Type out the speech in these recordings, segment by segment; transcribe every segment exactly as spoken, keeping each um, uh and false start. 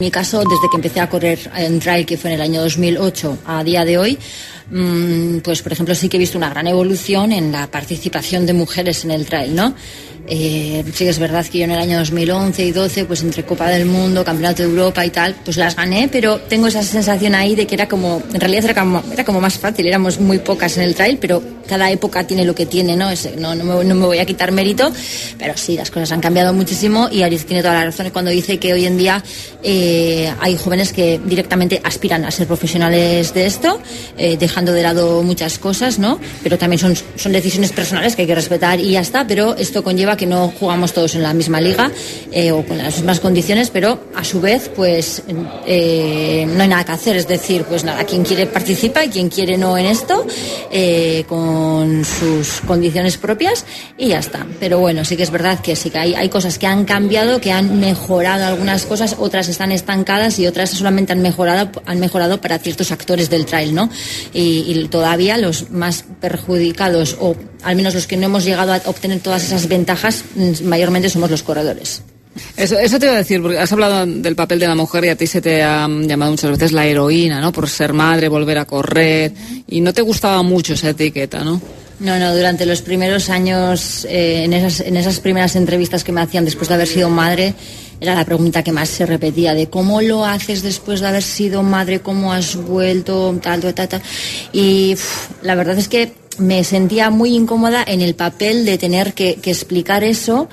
En mi caso, desde que empecé a correr en trail, que fue en el año dos mil ocho, a día de hoy, pues por ejemplo sí que he visto una gran evolución en la participación de mujeres en el trail, ¿no? Eh, sí que es verdad que yo en el año dos mil once y doce, pues entre Copa del Mundo, Campeonato de Europa y tal, pues las gané, pero tengo esa sensación ahí de que era como, en realidad era como, era como más fácil, éramos muy pocas en el trail, pero cada época tiene lo que tiene, ¿no? Es, no, no, me, no me voy a quitar mérito, pero sí, las cosas han cambiado muchísimo y Aritz tiene toda la razón cuando dice que hoy en día eh, hay jóvenes que directamente aspiran a ser profesionales de esto, eh, dejando de lado muchas cosas, ¿no? Pero también son, son decisiones personales que hay que respetar y ya está, pero esto conlleva que no jugamos todos en la misma liga eh, o con las mismas condiciones, pero a su vez pues eh, no hay nada que hacer, es decir, pues nada, quien quiere participa y quien quiere no en esto, eh, con sus condiciones propias y ya está. Pero bueno, sí que es verdad que sí que hay, hay cosas que han cambiado, que han mejorado algunas cosas, otras están estancadas y otras solamente han mejorado, han mejorado para ciertos actores del trail, ¿no? Y, y todavía los más perjudicados, o al menos los que no hemos llegado a obtener todas esas ventajas, mayormente somos los corredores. Eso, eso te iba a decir, porque has hablado del papel de la mujer y a ti se te ha llamado muchas veces la heroína, ¿no? Por ser madre, volver a correr, y no te gustaba mucho esa etiqueta, ¿no? No, no, durante los primeros años, eh, en esas, en esas primeras entrevistas que me hacían después de haber sido madre, era la pregunta que más se repetía, de cómo lo haces después de haber sido madre, cómo has vuelto, tal, tal, tal, tal. Y uf, la verdad es que me sentía muy incómoda en el papel de tener que, que explicar eso,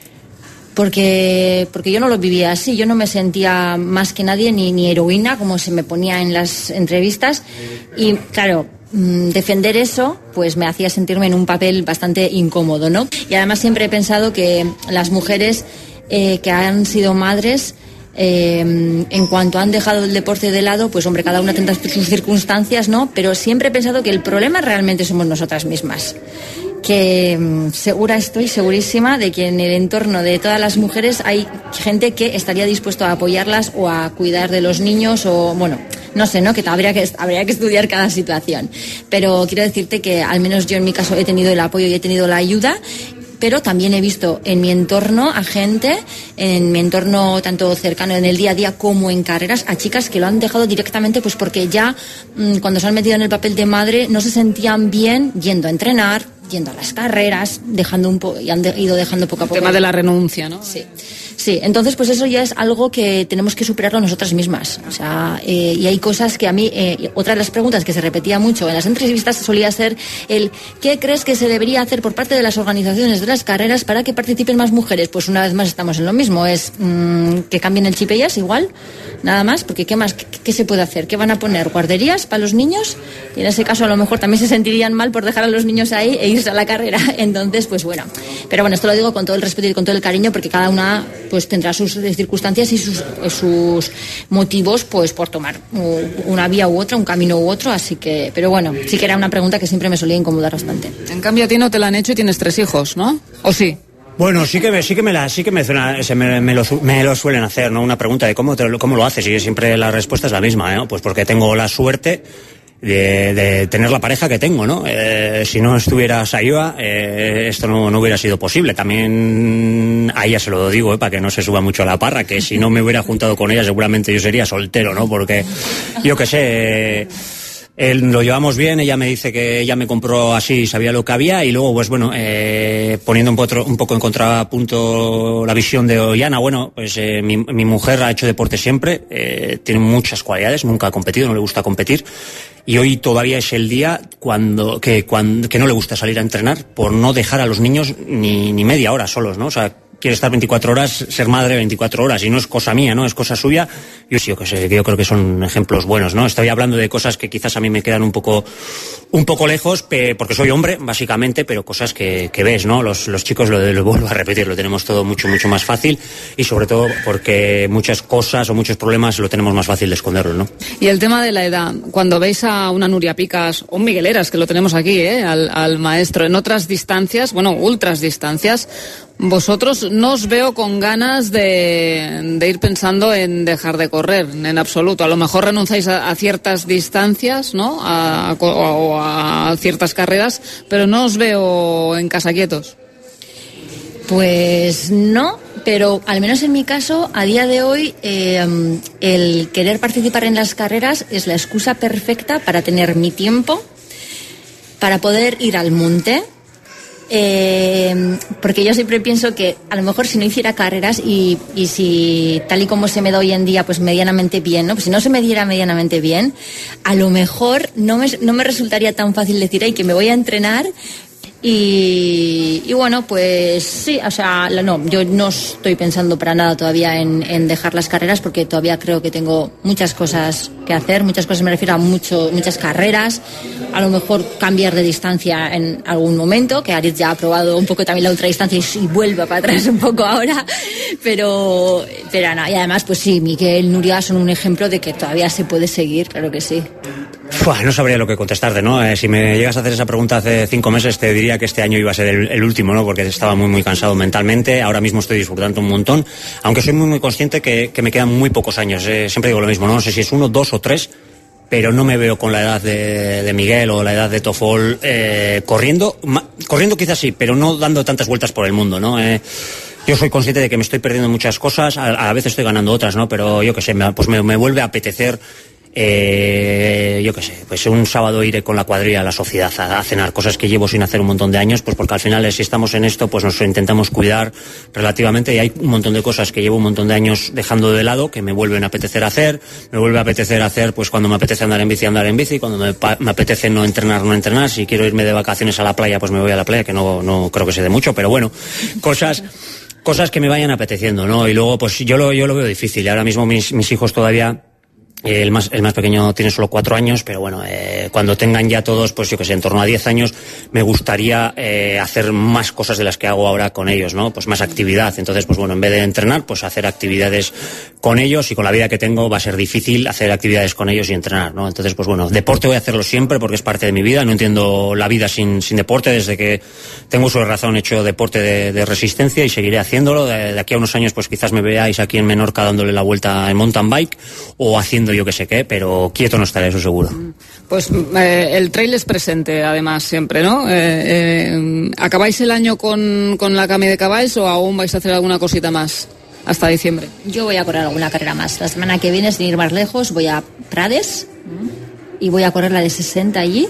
porque porque yo no lo vivía así, yo no me sentía más que nadie ni, ni heroína, como se me ponía en las entrevistas, y claro, defender eso pues me hacía sentirme en un papel bastante incómodo, ¿no? Y además siempre he pensado que las mujeres eh, que han sido madres, Eh, en cuanto han dejado el deporte de lado, pues hombre, cada una tendrá sus circunstancias, ¿no? Pero siempre he pensado que el problema realmente somos nosotras mismas. Que segura estoy, segurísima de que en el entorno de todas las mujeres hay gente que estaría dispuesto a apoyarlas o a cuidar de los niños, o bueno, no sé, ¿no? Que habría que habría que estudiar cada situación. Pero quiero decirte que al menos yo en mi caso he tenido el apoyo y he tenido la ayuda. Pero también he visto en mi entorno a gente, en mi entorno tanto cercano en el día a día como en carreras, a chicas que lo han dejado directamente pues porque ya mmm, cuando se han metido en el papel de madre no se sentían bien yendo a entrenar, yendo a las carreras, dejando un po- y han de- ido dejando poco a poco. El tema de la renuncia, ¿no? Sí. Sí, entonces pues eso ya es algo que tenemos que superarlo nosotras mismas. O sea, eh, y hay cosas que a mí, eh, otra de las preguntas que se repetía mucho en las entrevistas solía ser el ¿qué crees que se debería hacer por parte de las organizaciones de las carreras para que participen más mujeres? Pues una vez más estamos en lo mismo, es mmm, que cambien el chip ellas igual, nada más, porque ¿qué más? ¿Qué, qué se puede hacer? ¿Qué van a poner? ¿Guarderías para los niños? Y en ese caso a lo mejor también se sentirían mal por dejar a los niños ahí e irse a la carrera. Entonces, pues bueno, pero bueno, esto lo digo con todo el respeto y con todo el cariño, porque cada una pues tendrá sus circunstancias y sus, sus motivos pues por tomar una vía u otra, un camino u otro, así que, pero bueno, sí que era una pregunta que siempre me solía incomodar bastante. En cambio a ti no te la han hecho y tienes tres hijos, ¿no? ¿O sí? Bueno, sí que me, sí que me la, sí que me, se me, me, lo, me lo suelen hacer, ¿no? Una pregunta de cómo, te, cómo lo haces, y siempre la respuesta es la misma, ¿no? Pues porque tengo la suerte de, de tener la pareja que tengo, ¿no? Eh, si no estuviera Sayoa, eh, esto no, no hubiera sido posible. También a ella se lo digo, eh, para que no se suba mucho a la parra, que si no me hubiera juntado con ella seguramente yo sería soltero, ¿no? Porque yo qué sé, eh, él, lo llevamos bien, ella me dice que ella me compró así, sabía lo que había, y luego pues bueno, eh, poniendo un poco, un poco en contrapunto la visión de Ollana, bueno, pues eh, mi, mi mujer ha hecho deporte siempre, eh, tiene muchas cualidades, nunca ha competido, no le gusta competir, y hoy todavía es el día cuando que, cuando, que no le gusta salir a entrenar por no dejar a los niños ni, ni media hora solos, ¿no? O sea, quiere estar veinticuatro horas, ser madre veinticuatro horas, y no es cosa mía, ¿no? Es cosa suya. Yo sí, yo que sé, que yo creo que son ejemplos buenos, ¿no? Estoy hablando de cosas que quizás a mí me quedan un poco un poco lejos, pe, porque soy hombre, básicamente, pero cosas que, que ves, ¿no? Los, los chicos, lo, lo vuelvo a repetir, lo tenemos todo mucho, mucho más fácil, y sobre todo porque muchas cosas o muchos problemas lo tenemos más fácil de esconderlo, ¿no? Y el tema de la edad, cuando veis a una Nuria Picas o un Miguel Eras, que lo tenemos aquí, ¿eh? Al, al maestro, en otras distancias, bueno, ultras distancias, vosotros no os veo con ganas de, de ir pensando en dejar de correr, en absoluto. A lo mejor renunciáis a, a ciertas distancias, ¿no? A, a, o a ciertas carreras, pero no os veo en casa quietos. Pues no, pero al menos en mi caso, a día de hoy, eh, el querer participar en las carreras es la excusa perfecta para tener mi tiempo, para poder ir al monte, eh, porque yo siempre pienso que a lo mejor si no hiciera carreras y, y si tal y como se me da hoy en día, pues medianamente bien, ¿no? Pues si no se me diera medianamente bien, a lo mejor no me, no me resultaría tan fácil decir, ay, que me voy a entrenar. Y, y bueno, pues sí, o sea, no, yo no estoy pensando para nada todavía en, en dejar las carreras, porque todavía creo que tengo muchas cosas que hacer, muchas cosas, me refiero a mucho, muchas carreras, a lo mejor cambiar de distancia en algún momento, que Aritz ya ha probado un poco también la ultradistancia y, y vuelve para atrás un poco ahora, pero, pero no, y además pues sí, Miguel, Nuria son un ejemplo de que todavía se puede seguir, claro que sí. Uf, no sabría lo que contestarte, ¿no? Eh, si me llegas a hacer esa pregunta hace cinco meses, te diría que este año iba a ser el, el último, ¿no? Porque estaba muy, muy cansado mentalmente. Ahora mismo estoy disfrutando un montón, aunque soy muy, muy consciente que, que me quedan muy pocos años. Eh, siempre digo lo mismo, ¿no? No sé si es uno, dos o tres, pero no me veo con la edad de, de Miguel o la edad de Toffol eh, corriendo. Ma, corriendo quizás sí, pero no dando tantas vueltas por el mundo, ¿no? Eh, Yo soy consciente de que me estoy perdiendo muchas cosas, a, a veces estoy ganando otras, ¿no? Pero yo qué sé, me, pues me, me vuelve a apetecer, eh, yo qué sé, pues un sábado iré con la cuadrilla a la sociedad a, a cenar, cosas que llevo sin hacer un montón de años, pues porque al final si estamos en esto, pues nos intentamos cuidar relativamente, y hay un montón de cosas que llevo un montón de años dejando de lado que me vuelven a apetecer hacer, me vuelve a apetecer hacer, pues cuando me apetece andar en bici, andar en bici, cuando me, me apetece no entrenar, no entrenar, si quiero irme de vacaciones a la playa, pues me voy a la playa, que no, no creo que se dé mucho, pero bueno, cosas... Cosas que me vayan apeteciendo, ¿no? Y luego, pues yo lo, yo lo veo difícil. Ahora mismo mis, mis hijos todavía, eh, el más, el más pequeño tiene solo cuatro años, pero bueno, eh, cuando tengan ya todos, pues yo que sé, en torno a diez años, me gustaría eh, hacer más cosas de las que hago ahora con ellos, ¿no? Pues más actividad. Entonces, pues bueno, en vez de entrenar, pues hacer actividades con ellos, y con la vida que tengo va a ser difícil hacer actividades con ellos y entrenar, ¿no? Entonces, pues bueno, deporte voy a hacerlo siempre porque es parte de mi vida. No entiendo la vida sin, sin deporte. Desde que tengo uso de razón he hecho deporte de, de resistencia y seguiré haciéndolo. De, de aquí a unos años, pues quizás me veáis aquí en Menorca dándole la vuelta en mountain bike o haciendo yo que sé qué, pero quieto no estaré, eso seguro. Pues eh, el trail es presente, además, siempre, ¿no? Eh, eh, ¿Acabáis el año con, con la Cami de Caballs o aún vais a hacer alguna cosita más hasta diciembre? Yo voy a correr alguna carrera más. La semana que viene, sin ir más lejos, voy a Prades y voy a correr la de sesenta allí.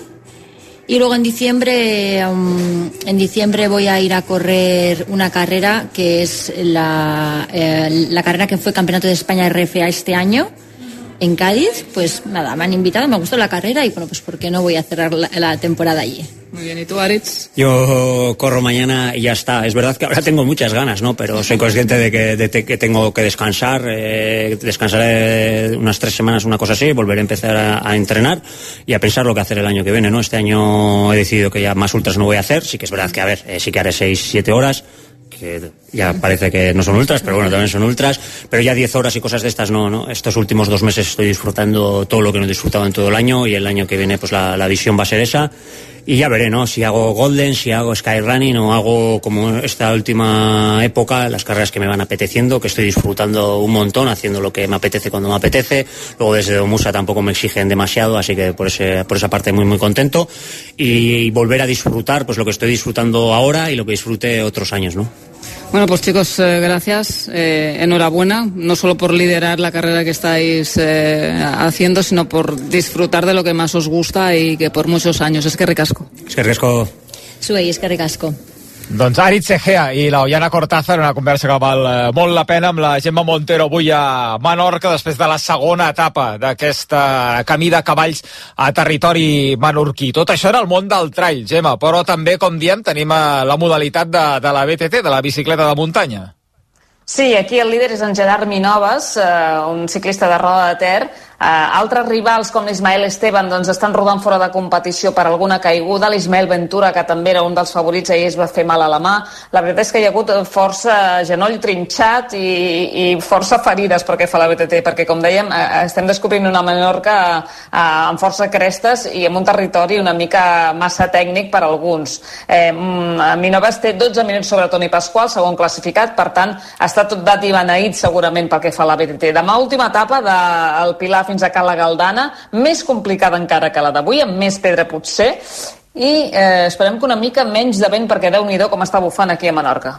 Y luego en diciembre, um, en diciembre voy a ir a correr una carrera que es la, eh, la carrera que fue Campeonato de España R F A este año en Cádiz. Pues nada, me han invitado, me gustó la carrera y bueno, pues ¿por qué no voy a cerrar la, la temporada allí? Muy bien, ¿y tú, Aritz? Yo corro mañana y ya está. Es verdad que ahora tengo muchas ganas, ¿no? Pero soy consciente de que, de que tengo que descansar. Eh, descansaré unas tres semanas, una cosa así, volveré a empezar a, a entrenar y a pensar lo que hacer el año que viene, ¿no? Este año he decidido que ya más ultras no voy a hacer. Sí que es verdad que, a ver, eh, sí que haré seis, siete horas, que ya parece que no son ultras, pero bueno, también son ultras, pero ya diez horas y cosas de estas no, ¿no? Estos últimos dos meses estoy disfrutando todo lo que no he disfrutado en todo el año, y el año que viene pues la, la visión va a ser esa, y ya veré, ¿no? Si hago Golden, si hago Skyrunning o hago como esta última época, las carreras que me van apeteciendo, que estoy disfrutando un montón, haciendo lo que me apetece cuando me apetece. Luego desde Domusa tampoco me exigen demasiado, así que por ese, por esa parte muy muy contento, y volver a disfrutar pues lo que estoy disfrutando ahora y lo que disfruté otros años, ¿no? Bueno, pues chicos, eh, gracias, eh, enhorabuena, no solo por liderar la carrera que estáis eh, haciendo, sino por disfrutar de lo que más os gusta y que por muchos años. Es que ricasco. Es que ricasco. Suey, es que ricasco. Doncs Aritz Egea i la Oiana Cortázar, una conversa que val eh, molt la pena amb la Gemma Montero avui a Menorca, després de la segona etapa d'aquesta camí de cavalls a territori menorquí. Tot això era el món del trail, Gemma, però també, com diem, tenim eh, la modalitat de, de la B T T, de la bicicleta de muntanya. Sí, aquí el líder és en Gerard Minoves, eh, un ciclista de Roda de Ter. Eh, altres rivals com l'Ismael Esteban doncs, estan rodant fora de competició per alguna caiguda. L'Ismael Ventura, que també era un dels favorits, ahir es va fer mal a la mà. La veritat és que hi ha hagut força genoll trinxat i, i força ferides perquè fa la B T T, perquè com dèiem eh, estem descobrint una Menorca eh, amb força crestes i amb un territori una mica massa tècnic per a alguns. Eh, Minoves té dotze minuts sobre Toni Pasqual, segon classificat, per tant està tot dat i beneït segurament pel que fa a la B T T. Demà última etapa del Pilar fins a Cala Galdana, més complicada encara que la d'avui, amb més pedra potser, i eh, esperem que una mica menys de vent, perquè Déu-n'hi-do com està bufant aquí a Menorca.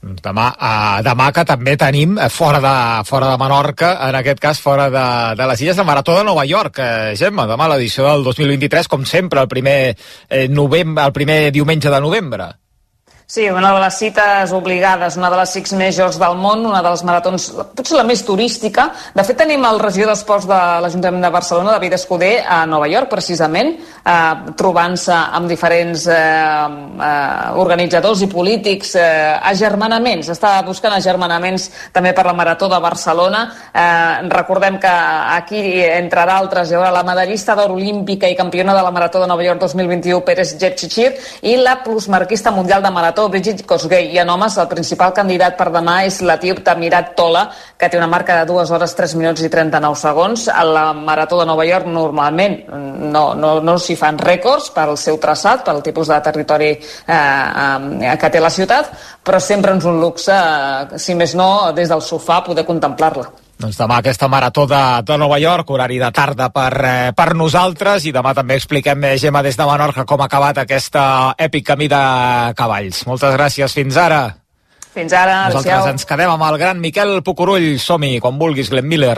Demà, uh, demà que també tenim fora de, fora de Menorca, en aquest cas fora de, de les Illes, de Marató de Nova York. Eh, Gemma, demà l'edició del dos mil vint-i-tres, com sempre, el primer, eh, novembre, el primer diumenge de novembre. Sí, una de les cites obligades, una de les Six Majors del món, una de les maratons, potser la més turística. De fet, tenim el regidor d'Esports de l'Ajuntament de Barcelona, David Escudé, a Nova York, precisament, eh, trobant-se amb diferents eh, eh, organitzadors i polítics, eh, agermanaments. Està buscant agermanaments també per la Marató de Barcelona. Eh, recordem que aquí, entre d'altres, hi haurà la medallista d'or olímpica i campiona de la Marató de Nova York dos mil vint-i-u, Pérez Jepchirchir, i la plusmarquista mundial de marató, Brigitte Kosgei. I en homes, el principal candidat per demà és l'etíop Tamirat Tola, que té una marca de dues hores, tres minuts i trenta-nou segons. A la Marató de Nova York normalment no, no, no s'hi fan rècords pel seu traçat, pel tipus de territori eh, eh, que té la ciutat, però sempre és un luxe, eh, si més no, des del sofà poder contemplar-la. Doncs demà aquesta marató de, de Nova York, horari de tarda per, eh, per nosaltres, i demà també expliquem, eh, Gemma, des de Menorca, com ha acabat aquesta èpic camí de cavalls. Moltes gràcies, fins ara. Fins ara, nosaltres adéu. Ens quedem amb el gran Miquel Pucurull. Som-hi, quan vulguis, Glenn Miller.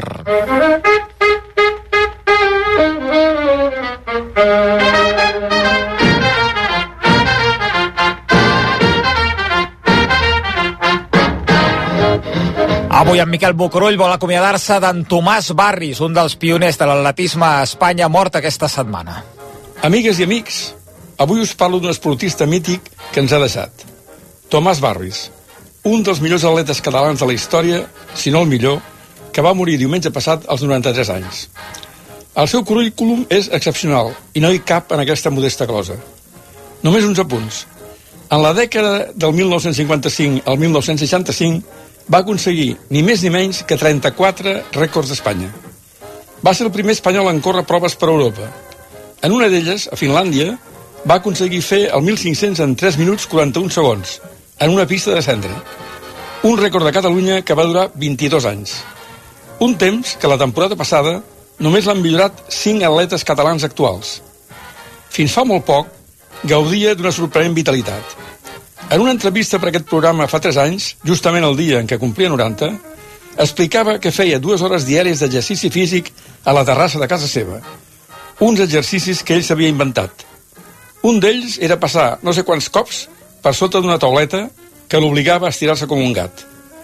Avui en Miquel Bucurull vol acomiadar-se d'en Tomàs Barris, un dels pioners de l'atletisme a Espanya, mort aquesta setmana. Amigues i amics, avui us parlo d'un esportista mític que ens ha deixat. Tomàs Barris, un dels millors atletes catalans de la història, si no el millor, que va morir diumenge passat als noranta-tres anys. El seu currículum és excepcional i no hi cap en aquesta modesta glosa. Només uns apunts. En la dècada del mil nou-cents cinquanta-cinc al mil nou-cents seixanta-cinc va aconseguir ni més ni menys que trenta-quatre rècords d'Espanya. Va ser el primer espanyol en córrer proves per Europa. En una d'elles, a Finlàndia, va aconseguir fer el mil cinc-cents en tres minuts quaranta-un segons, en una pista de cendra. Un rècord de Catalunya que va durar vint-i-dos anys. Un temps que la temporada passada només l'han millorat cinc atletes catalans actuals. Fins fa molt poc, gaudia d'una sorprenent vitalitat. En una entrevista per aquest programa fa tres anys, justament el dia en què complia noranta, explicava que feia dues hores diàries d'exercici físic a la terrassa de casa seva. Uns exercicis que ell s'havia inventat. Un d'ells era passar no sé quants cops per sota d'una tauleta que l'obligava a estirar-se com un gat.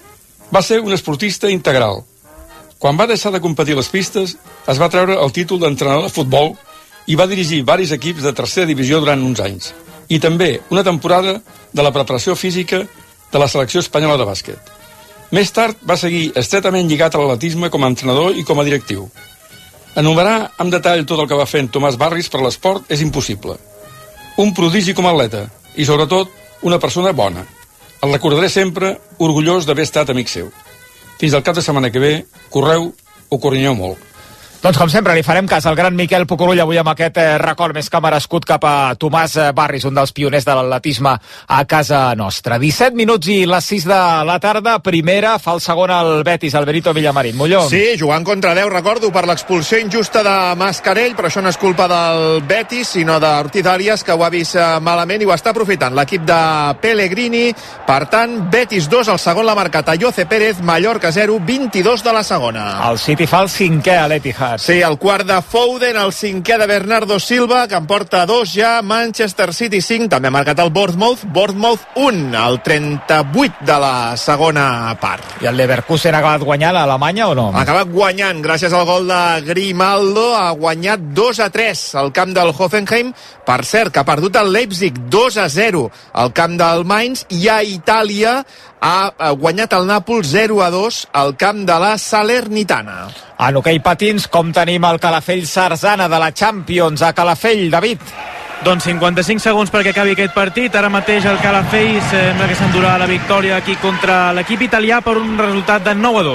Va ser un esportista integral. Quan va deixar de competir a les pistes, es va treure el títol d'entrenador de futbol i va dirigir varis equips de tercera divisió durant uns anys. I també una temporada de la preparació física de la selecció espanyola de bàsquet. Més tard va seguir estretament lligat a l'atletisme com a entrenador i com a directiu. Enumerar amb detall tot el que va fer en Tomàs Barris per l'esport és impossible. Un prodigi com a atleta i, sobretot, una persona bona. El recordaré sempre orgullós d'haver estat amic seu. Fins al cap de setmana que ve, correu o corrinyeu molt. Doncs com sempre li farem cas al gran Miquel Pucurull avui amb aquest eh, record més que merescut cap a Tomàs Barris, un dels pioners de l'atletisme a casa nostra. disset minuts i les sis de la tarda, primera, fa el segon al Betis, el Benito Villamarín. Molló. Sí, jugant contra deu, recordo, per l'expulsió injusta de Mascarell, però això no és culpa del Betis, sinó d'Ortiz Arias, que ho ha vist malament i ho està aprofitant l'equip de Pellegrini. Per tant, Betis dos, el segon l'ha marcat Ayoce Pérez, Mallorca zero, vint-i-dos de la segona. El City fa el cinquè a l'Etihad. Sí, el quart de Foden, el cinquè de Bernardo Silva, que en porta dos ja, Manchester City cinc, també ha marcat el Bournemouth, Bournemouth un, el trenta-vuit de la segona part. I el Leverkusen ha acabat guanyant a Alemanya o no? Ha acabat guanyant, gràcies al gol de Grimaldo, ha guanyat dos a tres al camp del Hoffenheim, per cert, que ha perdut el Leipzig dos a zero al camp del Mainz, i a Itàlia ha guanyat el Nàpols zero a dos al camp de la Salernitana. En hoquei patins, com tenim el Calafell Sarzana de la Champions a Calafell, David? Doncs cinquanta-cinc segons perquè acabi aquest partit. Ara mateix el Calafell sembla que s'endurà la victòria aquí contra l'equip italià per un resultat de nou a dos.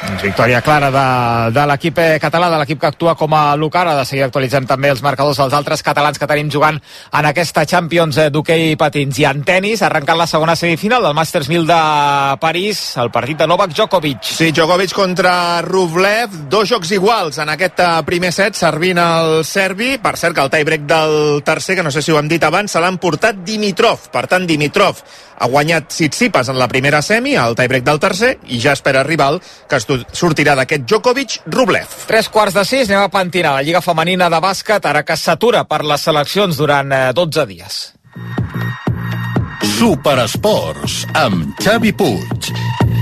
Victòria clara de, de l'equip català, de l'equip que actua com a local. Ha de seguir actualitzant també els marcadors dels altres catalans que tenim jugant en aquesta Champions d'hoquei patins. I en tenis, arrencant la segona semifinal del Masters mil de París, el partit de Novak Djokovic. Sí, Djokovic contra Rublev, dos jocs iguals en aquest primer set, servint el serbi. Per cert, que el tie-break del tercer, que no sé si ho hem dit abans, se l'ha emportat Dimitrov. Per tant, Dimitrov ha guanyat Tsitsipas en la primera semi, el tie-break del tercer, i ja espera rival que sortirà d'aquest Djokovic-Rublev. Tres quarts de sis, anem a pentinar la Lliga Femenina de Bàsquet, ara que s'atura per les seleccions durant dotze dies. Superesports, amb Xavi Puig.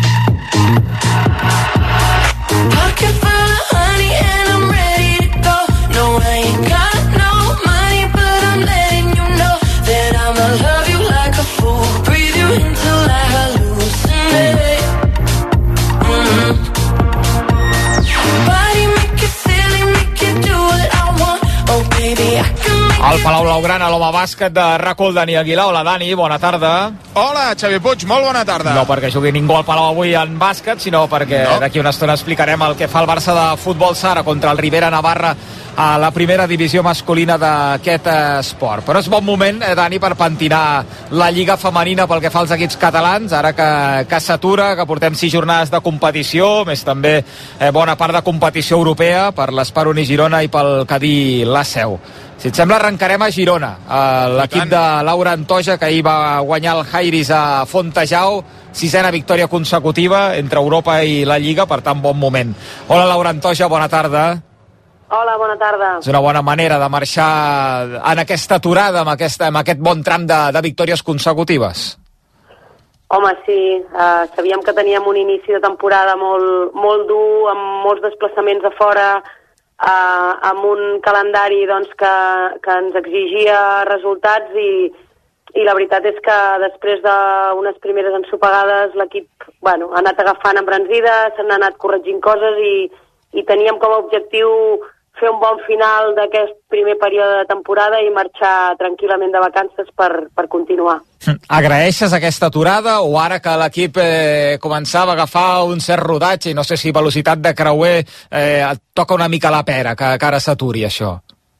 Al Palau Blaugrana, l'home bàsquet de RAC-U, Dani Aguilar. Hola, Dani, bona tarda. Hola, Xavi Puig, molt bona tarda. No perquè jugui ningú al Palau avui en bàsquet, sinó perquè no. D'aquí una estona explicarem el que fa el Barça de futbol sala contra el Rivera Navarra a la primera divisió masculina d'aquest esport. Però és bon moment, eh, Dani, per pentinar la Lliga Femenina pel que fa als equips catalans, ara que, que s'atura, que portem sis jornades de competició, més també eh, bona part de competició europea per l'Esparoni Girona i pel Cadí la Seu. Si et sembla, arrencarem a Girona. L'equip de Laura Antoja, que ahir va guanyar el Jairis a Fontejau, sisena victòria consecutiva entre Europa i la Lliga, per tant, bon moment. Hola, Laura Antoja, bona tarda. Hola, bona tarda. És una bona manera de marxar en aquesta aturada, amb, aquesta, amb aquest bon tram de, de victòries consecutives. Home, sí. Uh, sabíem que teníem un inici de temporada molt, molt dur, amb molts desplaçaments a fora, Uh, amb un calendari doncs, que, que ens exigia resultats i, i la veritat és que després d'unes primeres ensopegades l'equip bueno, ha anat agafant embranzida, s'han anat corregint coses i, i teníem com a objectiu fer un bon final d'aquest primer període de temporada i marxar tranquil·lament de vacances per, per continuar. Agraeixes aquesta aturada o ara que l'equip eh, començava a agafar un cert rodatge i no sé si velocitat de creuer eh, et toca una mica la pera que, que ara s'aturi això?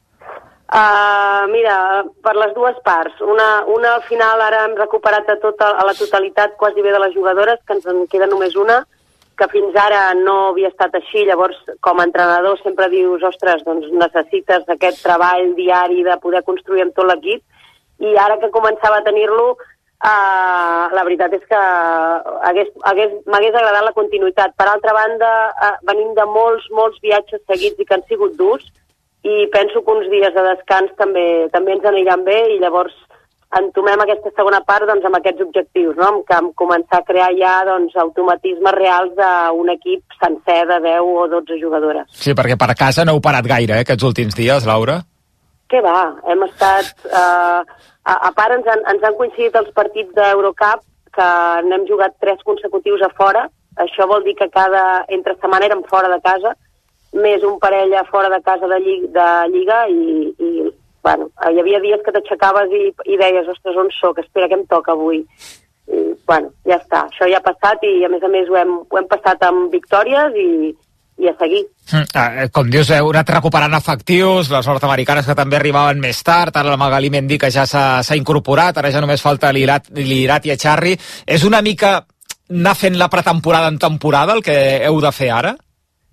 Uh, mira, per les dues parts. Una, una al final ara hem recuperat a, tota, a la totalitat quasi bé de les jugadores, que ens en queda només una, que fins ara no havia estat així. Llavors, com a entrenador sempre dius, ostres, doncs necessites aquest treball diari de poder construir amb tot l'equip, i ara que començava a tenir-lo, uh, la veritat és que hagués, hagués, m'hagués agradat la continuïtat. Per altra banda, uh, venim de molts, molts viatges seguits i que han sigut durs, i penso que uns dies de descans també, també ens aniran bé, i llavors entomem aquesta segona part doncs, amb aquests objectius, no? Amb, amb començar a crear ja doncs, automatismes reals d'un equip sencer de deu o dotze jugadores. Sí, perquè per casa no heu parat gaire, eh, aquests últims dies, Laura? Què va? Hem estat... Eh, a, a part, ens han, ens han coincidit els partits d'Eurocup, que n'hem jugat tres consecutius a fora. Això vol dir que cada entre setmana érem fora de casa, més un parell a fora de casa de, lli, de Lliga, i... i bueno, hi havia dies que t'aixecaves i, i deies, ostres, on soc? Espera, què em toca avui? I, bueno, ja està, això ja ha passat i a més a més ho hem, ho hem passat amb victòries i, i a seguir. Mm, com dius, heu anat recuperant efectius, les nord-americanes que també arribaven més tard, ara la Magalí Mendy que ja s'ha incorporat, ara ja només falta l'Irat i Echarri. És una mica anar fent la pretemporada en temporada el que heu de fer ara?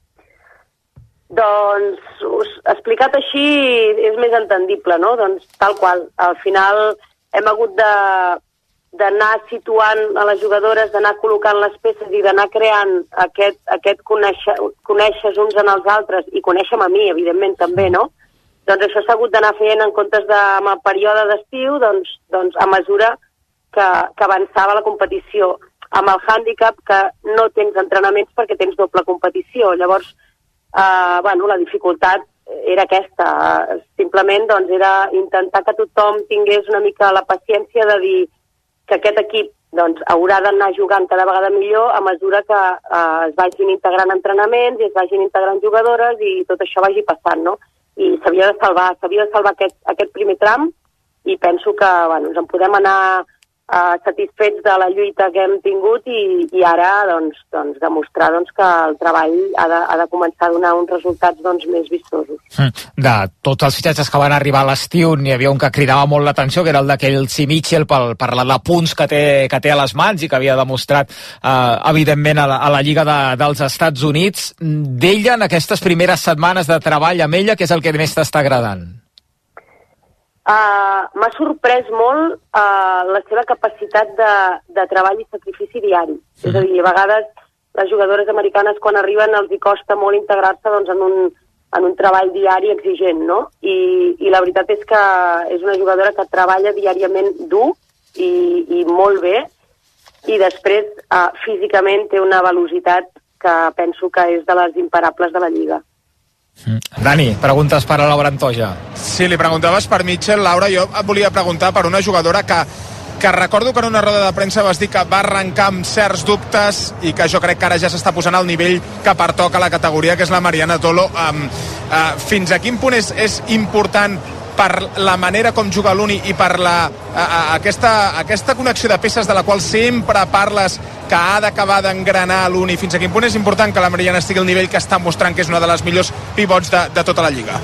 Doncs, us, explicat així és més entendible, no? Doncs tal qual. Al final hem hagut de d'anar situant a les jugadores, d'anar col·locant les peces i d'anar creant aquest, aquest conèixer, conèixer uns en els altres i conèixer a mi, evidentment, també, no? Doncs això s'ha hagut d'anar fent en comptes de amb el període d'estiu, doncs, doncs a mesura que, que avançava la competició. Amb el hàndicap que no tens entrenaments perquè tens doble competició. Llavors, Uh, bueno, la dificultat era aquesta, uh, simplement doncs, era intentar que tothom tingués una mica la paciència de dir que aquest equip doncs, haurà d'anar jugant cada vegada millor a mesura que uh, es vagin integrant entrenaments i es vagin integrant jugadores i tot això vagi passant, no? I s'havia de salvar, s'havia de salvar aquest, aquest primer tram, i penso que bueno, ens en podem anar Uh, satisfets de la lluita que hem tingut i, i ara doncs, doncs, demostrar doncs, que el treball ha de, ha de començar a donar uns resultats doncs, més vistosos. De tots els fitxatges que van arribar a l'estiu n'hi havia un que cridava molt l'atenció, que era el d'aquell C. Mitchell per, per la, la punts que té, que té a les mans i que havia demostrat eh, evidentment a la, a la Lliga de, dels Estats Units. D'ella, en aquestes primeres setmanes de treball amb ella, què és el que més t'està agradant? Uh, m'ha sorprès molt uh, la seva capacitat de, de treball i sacrifici diari. Mm. És a dir, a vegades les jugadores americanes quan arriben els hi costa molt integrar-se doncs, en, un, en un treball diari exigent, no? I, i la veritat és que és una jugadora que treballa diàriament dur i, i molt bé, i després uh, físicament té una velocitat que penso que és de les imparables de la Lliga. Dani, preguntes per a Laura Antoja. Sí, li preguntaves per Mitchell, Laura. Jo et volia preguntar per una jugadora que, que recordo que en una roda de premsa vas dir que va arrencar amb certs dubtes i que jo crec que ara ja s'està posant al nivell que pertoca a la categoria, que és la Mariana Tolo. Um, uh, fins a quin punt és, és important per la manera com juga l'Uni i per la, a, a, aquesta, aquesta connexió de peces de la qual sempre parles, que ha d'acabar d'engranar l'Uni? Fins a quin punt és important que la Mariana estigui al nivell que està mostrant que és una de les millors pivots de, de tota la Lliga?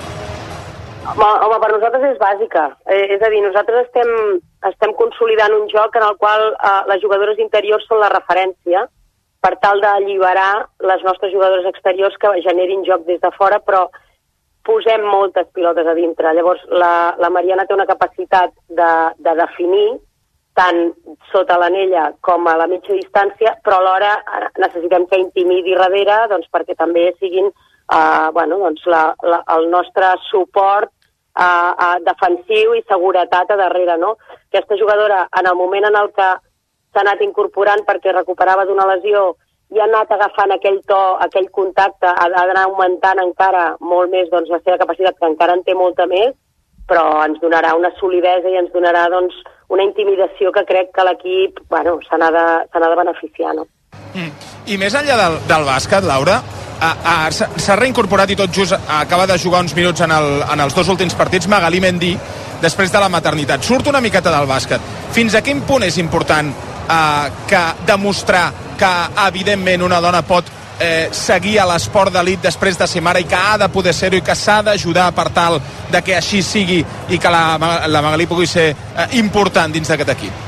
Home, home, per nosaltres és bàsica. Eh, és a dir, nosaltres estem, estem consolidant un joc en el qual eh, les jugadores interiors són la referència per tal d'alliberar les nostres jugadores exteriors que generin joc des de fora, però posem moltes pilotes a dintre. Llavors, la, la Mariana té una capacitat de, de definir tant sota l'anella com a la mitja distància, però alhora necessitem que intimidi darrere doncs, perquè també siguin uh, bueno, doncs la, la, el nostre suport uh, uh, defensiu i seguretat a darrere. No? Aquesta jugadora, en el moment en el que s'ha anat incorporant perquè recuperava d'una lesió i ha anat agafant aquell to, aquell contacte, ha d'anar augmentant encara molt més doncs, la seva capacitat, que encara en té molta més, però ens donarà una solidesa i ens donarà doncs, una intimidació que crec que l'equip bueno, se n'ha de, se n'ha de beneficiar. No? Mm. I més enllà del, del bàsquet, Laura, a, a, s'ha reincorporat i tot just acaba de jugar uns minuts en, el, en els dos últims partits Magalí Mendy, després de la maternitat. Surt una miqueta del bàsquet. Fins a quin punt és important eh, que demostrar que evidentment una dona pot eh, seguir a l'esport d'elit després de ser mare i que ha de poder ser-ho i que s'ha d'ajudar per tal de que així sigui i que la, la Magalí pugui ser eh, important dins d'aquest equip?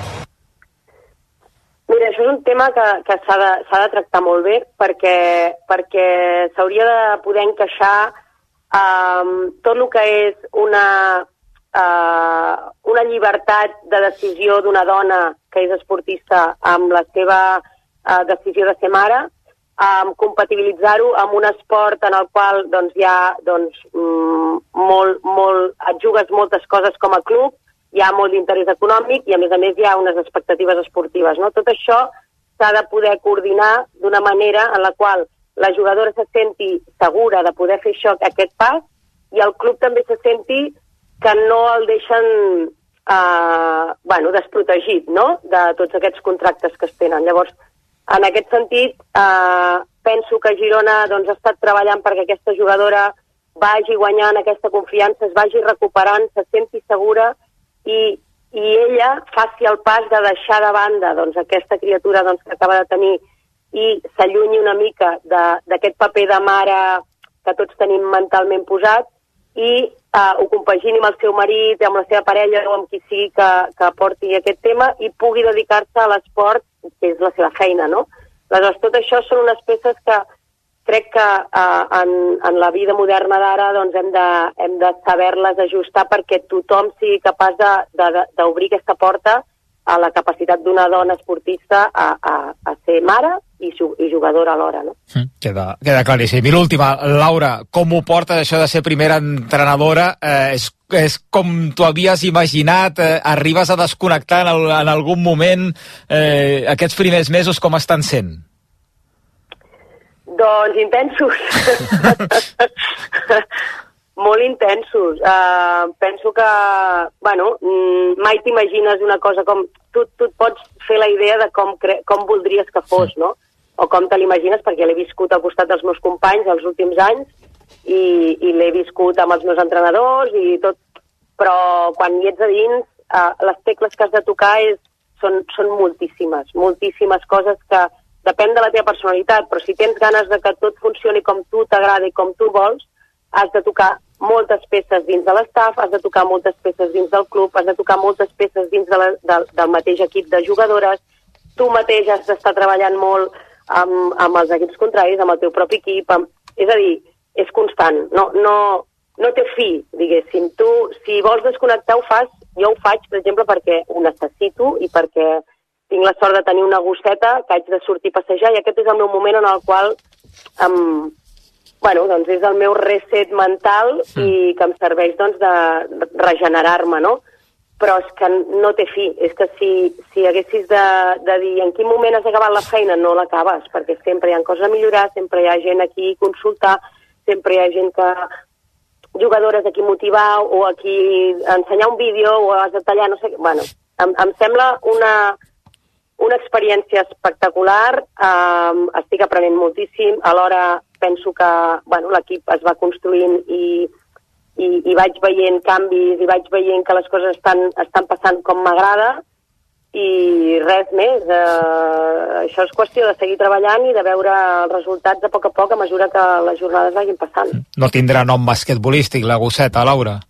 Mira, això és un tema que, que s'ha de, s'ha de tractar molt bé perquè, perquè s'hauria de poder encaixar eh, tot el que és una, eh, una llibertat de decisió d'una dona que és esportista amb la seva Uh, decisió de ser mare, um, compatibilitzar-ho amb un esport en el qual doncs, hi ha doncs, mm, molt, molt, et jugues moltes coses com a club, hi ha molt d'interès econòmic i a més a més hi ha unes expectatives esportives. No? Tot això s'ha de poder coordinar d'una manera en la qual la jugadora se senti segura de poder fer això, aquest pas, i el club també se senti que no el deixen uh, bueno, desprotegit, no? De tots aquests contractes que es tenen. Llavors, en aquest sentit, eh, penso que Girona doncs, ha estat treballant perquè aquesta jugadora vagi guanyant aquesta confiança, es vagi recuperant, se senti segura i, i ella faci el pas de deixar de banda doncs, aquesta criatura doncs, que acaba de tenir i s'allunyi una mica d'aquest paper de mare que tots tenim mentalment posat i eh, ho compagini amb el seu marit, amb la seva parella o amb qui sigui que, que porti aquest tema i pugui dedicar-se a l'esport, que és la seva feina, no? Aleshores, tot això són unes peces que crec que eh, en, en la vida moderna d'ara doncs, hem de, hem de saber-les ajustar perquè tothom sigui capaç d'obrir aquesta porta a la capacitat d'una dona esportista a, a, a ser mare i, i jugadora alhora, no? Mm, queda, queda claríssim. I l'última, Laura, com ho portes això de ser primera entrenadora? Eh, és, és com t'ho havies imaginat? Eh, arribes a desconnectar en, el, en algun moment? Eh, aquests primers mesos com estan sent? Doncs intensos. Molt intensos. Uh, penso que, bueno, mai t'imagines una cosa com... Tu, tu et pots fer la idea de com, cre... com voldries que fos, no? O com te l'imagines, perquè l'he viscut al costat dels meus companys els últims anys i, i l'he viscut amb els meus entrenadors i tot, però quan hi ets a dins, uh, les tecles que has de tocar és, són, són moltíssimes, moltíssimes coses que depèn de la teva personalitat, però si tens ganes de que tot funcioni com tu t'agrada i com tu vols, has de tocar moltes peces dins de l'estaf, has de tocar moltes peces dins del club, has de tocar moltes peces dins de la, de, del mateix equip de jugadores, tu mateix has d'estar treballant molt amb, amb els equips contraris, amb el teu propi equip, amb, és a dir, és constant, no, no, no té fi, diguéssim. Tu, si vols desconnectar, ho fas, jo ho faig, per exemple, perquè ho necessito i perquè tinc la sort de tenir una gosseta que haig de sortir a passejar i aquest és el meu moment en el qual um, bueno, doncs és el meu reset mental mm. i que em serveix doncs, de regenerar-me, no? Però és que no té fi. És que si, si haguessis de, de dir en quin moment has acabat la feina, no l'acabes, perquè sempre hi ha coses a millorar, sempre hi ha gent aquí a consultar, sempre hi ha gent que jugadores aquí motivar o aquí ensenyar un vídeo o has de tallar, no sé què. Bueno, em, em sembla una... una experiència espectacular, eh, estic aprenent moltíssim, alhora penso que bueno, l'equip es va construint i, i, i vaig veient canvis i vaig veient que les coses estan, estan passant com m'agrada i res més. Eh, això és qüestió de seguir treballant i de veure els resultats a poc a poc a mesura que les jornades vagin passant. No tindrà nom basquetbolístic, la gosseta, Laura?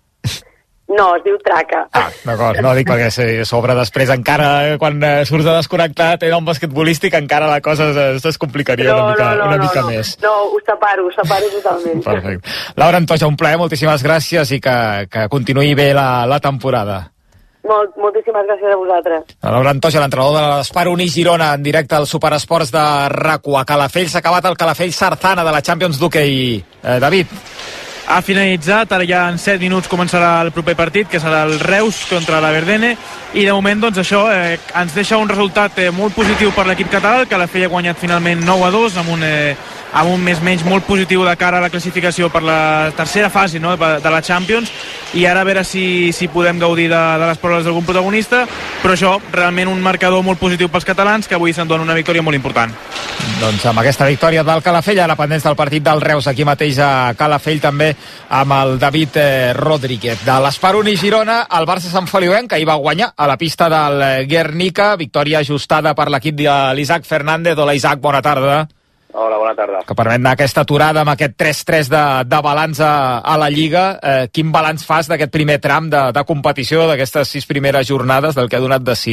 No, es diu traca. Ah, d'acord, no dic perquè si a sobre després encara, quan surts de desconnectar, té nom basquetbolístic, encara la cosa es, es complicaria no, una mica, no, no, una mica no, més. No, ho separo, ho separo totalment. Perfecte. Laura Antoja, un plaer, moltíssimes gràcies i que, que continuï bé la, la temporada. Molt, moltíssimes gràcies a vosaltres. La Laura Antoja, l'entrenador de l'Espar Unís Girona, en directe al Superesports de RAC u. A Calafell s'ha acabat el Calafell Sarzana de la Champions d'hoquei. Eh, David. Ha finalitzat, ara ja en set minuts començarà el proper partit, que serà el Reus contra la Verdene, i de moment doncs això eh, ens deixa un resultat eh, molt positiu per l'equip català, que la feia guanyat finalment nou a dos, amb un, eh, amb un més menys molt positiu de cara a la classificació per la tercera fase, no?, de la Champions, i ara a veure si, si podem gaudir de, de les proves d'algun protagonista, però això, realment un marcador molt positiu pels catalans, que avui se'n dona una victòria molt important. Doncs amb aquesta victòria del Calafell, ara pendents del partit del Reus, aquí mateix a Calafell també, amb el David eh, Rodríguez. De l'Espar Unís Girona, el Barça Sant Feliuenc, que ahir va guanyar a la pista del Guernica, victòria ajustada per l'equip de l'Isaac Fernández. Hola Isaac, bona tarda. Hola, bona tarda. Que permet anar aquesta aturada amb aquest tres tres de, de balanç a, a la Lliga. Eh, quin balanç fas d'aquest primer tram de, de competició, d'aquestes sis primeres jornades, del que ha donat de sí?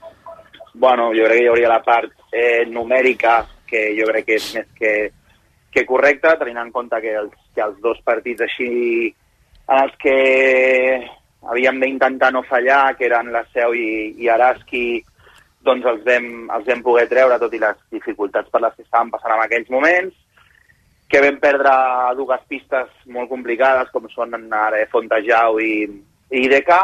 Bueno, jo crec que hi hauria la part eh, numèrica, que jo crec que és més que, que correcta, tenint en compte que els, que els dos partits així en els que havíem d'intentar no fallar, que eren la Seu i, i Araski, doncs els vam, els vam poder treure, tot i les dificultats per les que estaven passant en aquells moments, que vam perdre dues pistes molt complicades, com són ara Fontejau i, i I D K,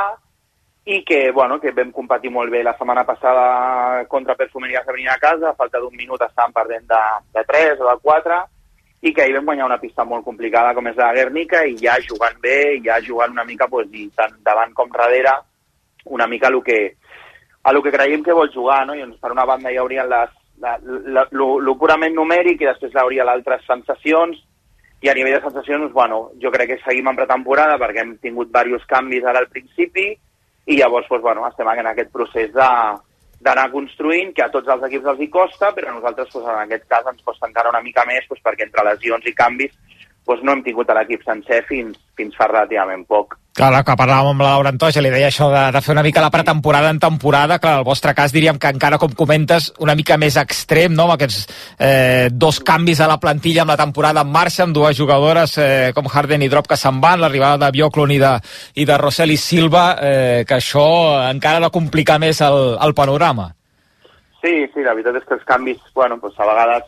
i que, bueno, que vam competir molt bé la setmana passada contra Perfumeria Femenina a casa, a falta d'un minut estàvem perdent de, de tres o de quatre, i que ahir vam guanyar una pista molt complicada com és la Guernica, i ja jugant bé, ja jugant una mica, pues, i tant davant com darrere, una mica el que, a lo que creiem que vol jugar, no? I doncs, per una banda hi haurien les, la, la, lo, lo purament numèric, i després hi hauria altres sensacions, i a nivell de sensacions, bueno, jo crec que seguim en pretemporada perquè hem tingut diversos canvis ara al principi, i llavors, doncs, bueno, estem en aquest procés de, d'anar construint, que a tots els equips els hi costa, però a nosaltres, doncs, en aquest cas, ens costa encara una mica més, doncs, perquè entre lesions i canvis doncs, no hem tingut a l'equip sencer fins, fins fa relativament poc. Clar, que parlàvem amb la Laura Antoja, li deia això de, de fer una mica la pretemporada en temporada. Clar, el vostre cas diríem que encara, com comentes, una mica més extrem, no?, amb aquests eh, dos canvis a la plantilla amb la temporada en marxa, amb dues jugadores eh, com Harden i Drop que se'n van, l'arribada de Bjorklund i de, i de Roseli Silva, eh, que això encara no complica més el, el panorama. Sí, sí, la veritat és que els canvis, bueno, doncs a vegades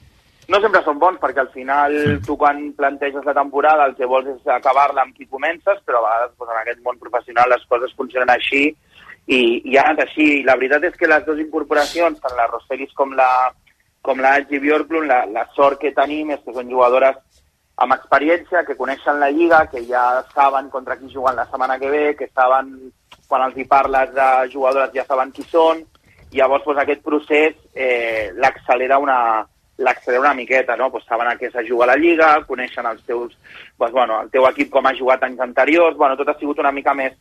no sempre són bons, perquè al final tu quan planteges la temporada el que vols és acabar-la amb qui comences, però a vegades doncs, en aquest món professional les coses funcionen així i, i ha anat així. La veritat és que les dues incorporacions, tant la Roselis com la, com la Aggi Bjorklund, la, la sort que tenim és que són jugadores amb experiència, que coneixen la Lliga, que ja saben contra qui juguen la setmana que ve, que saben, quan els hi parles de jugadores ja saben qui són, i llavors doncs, aquest procés eh, l'accelera una l'accelera una miqueta, no? Pues saben a què se juga a la Lliga, coneixen els teus, pues, bueno, el teu equip com ha jugat anys anteriors, bueno, tot ha sigut una mica més,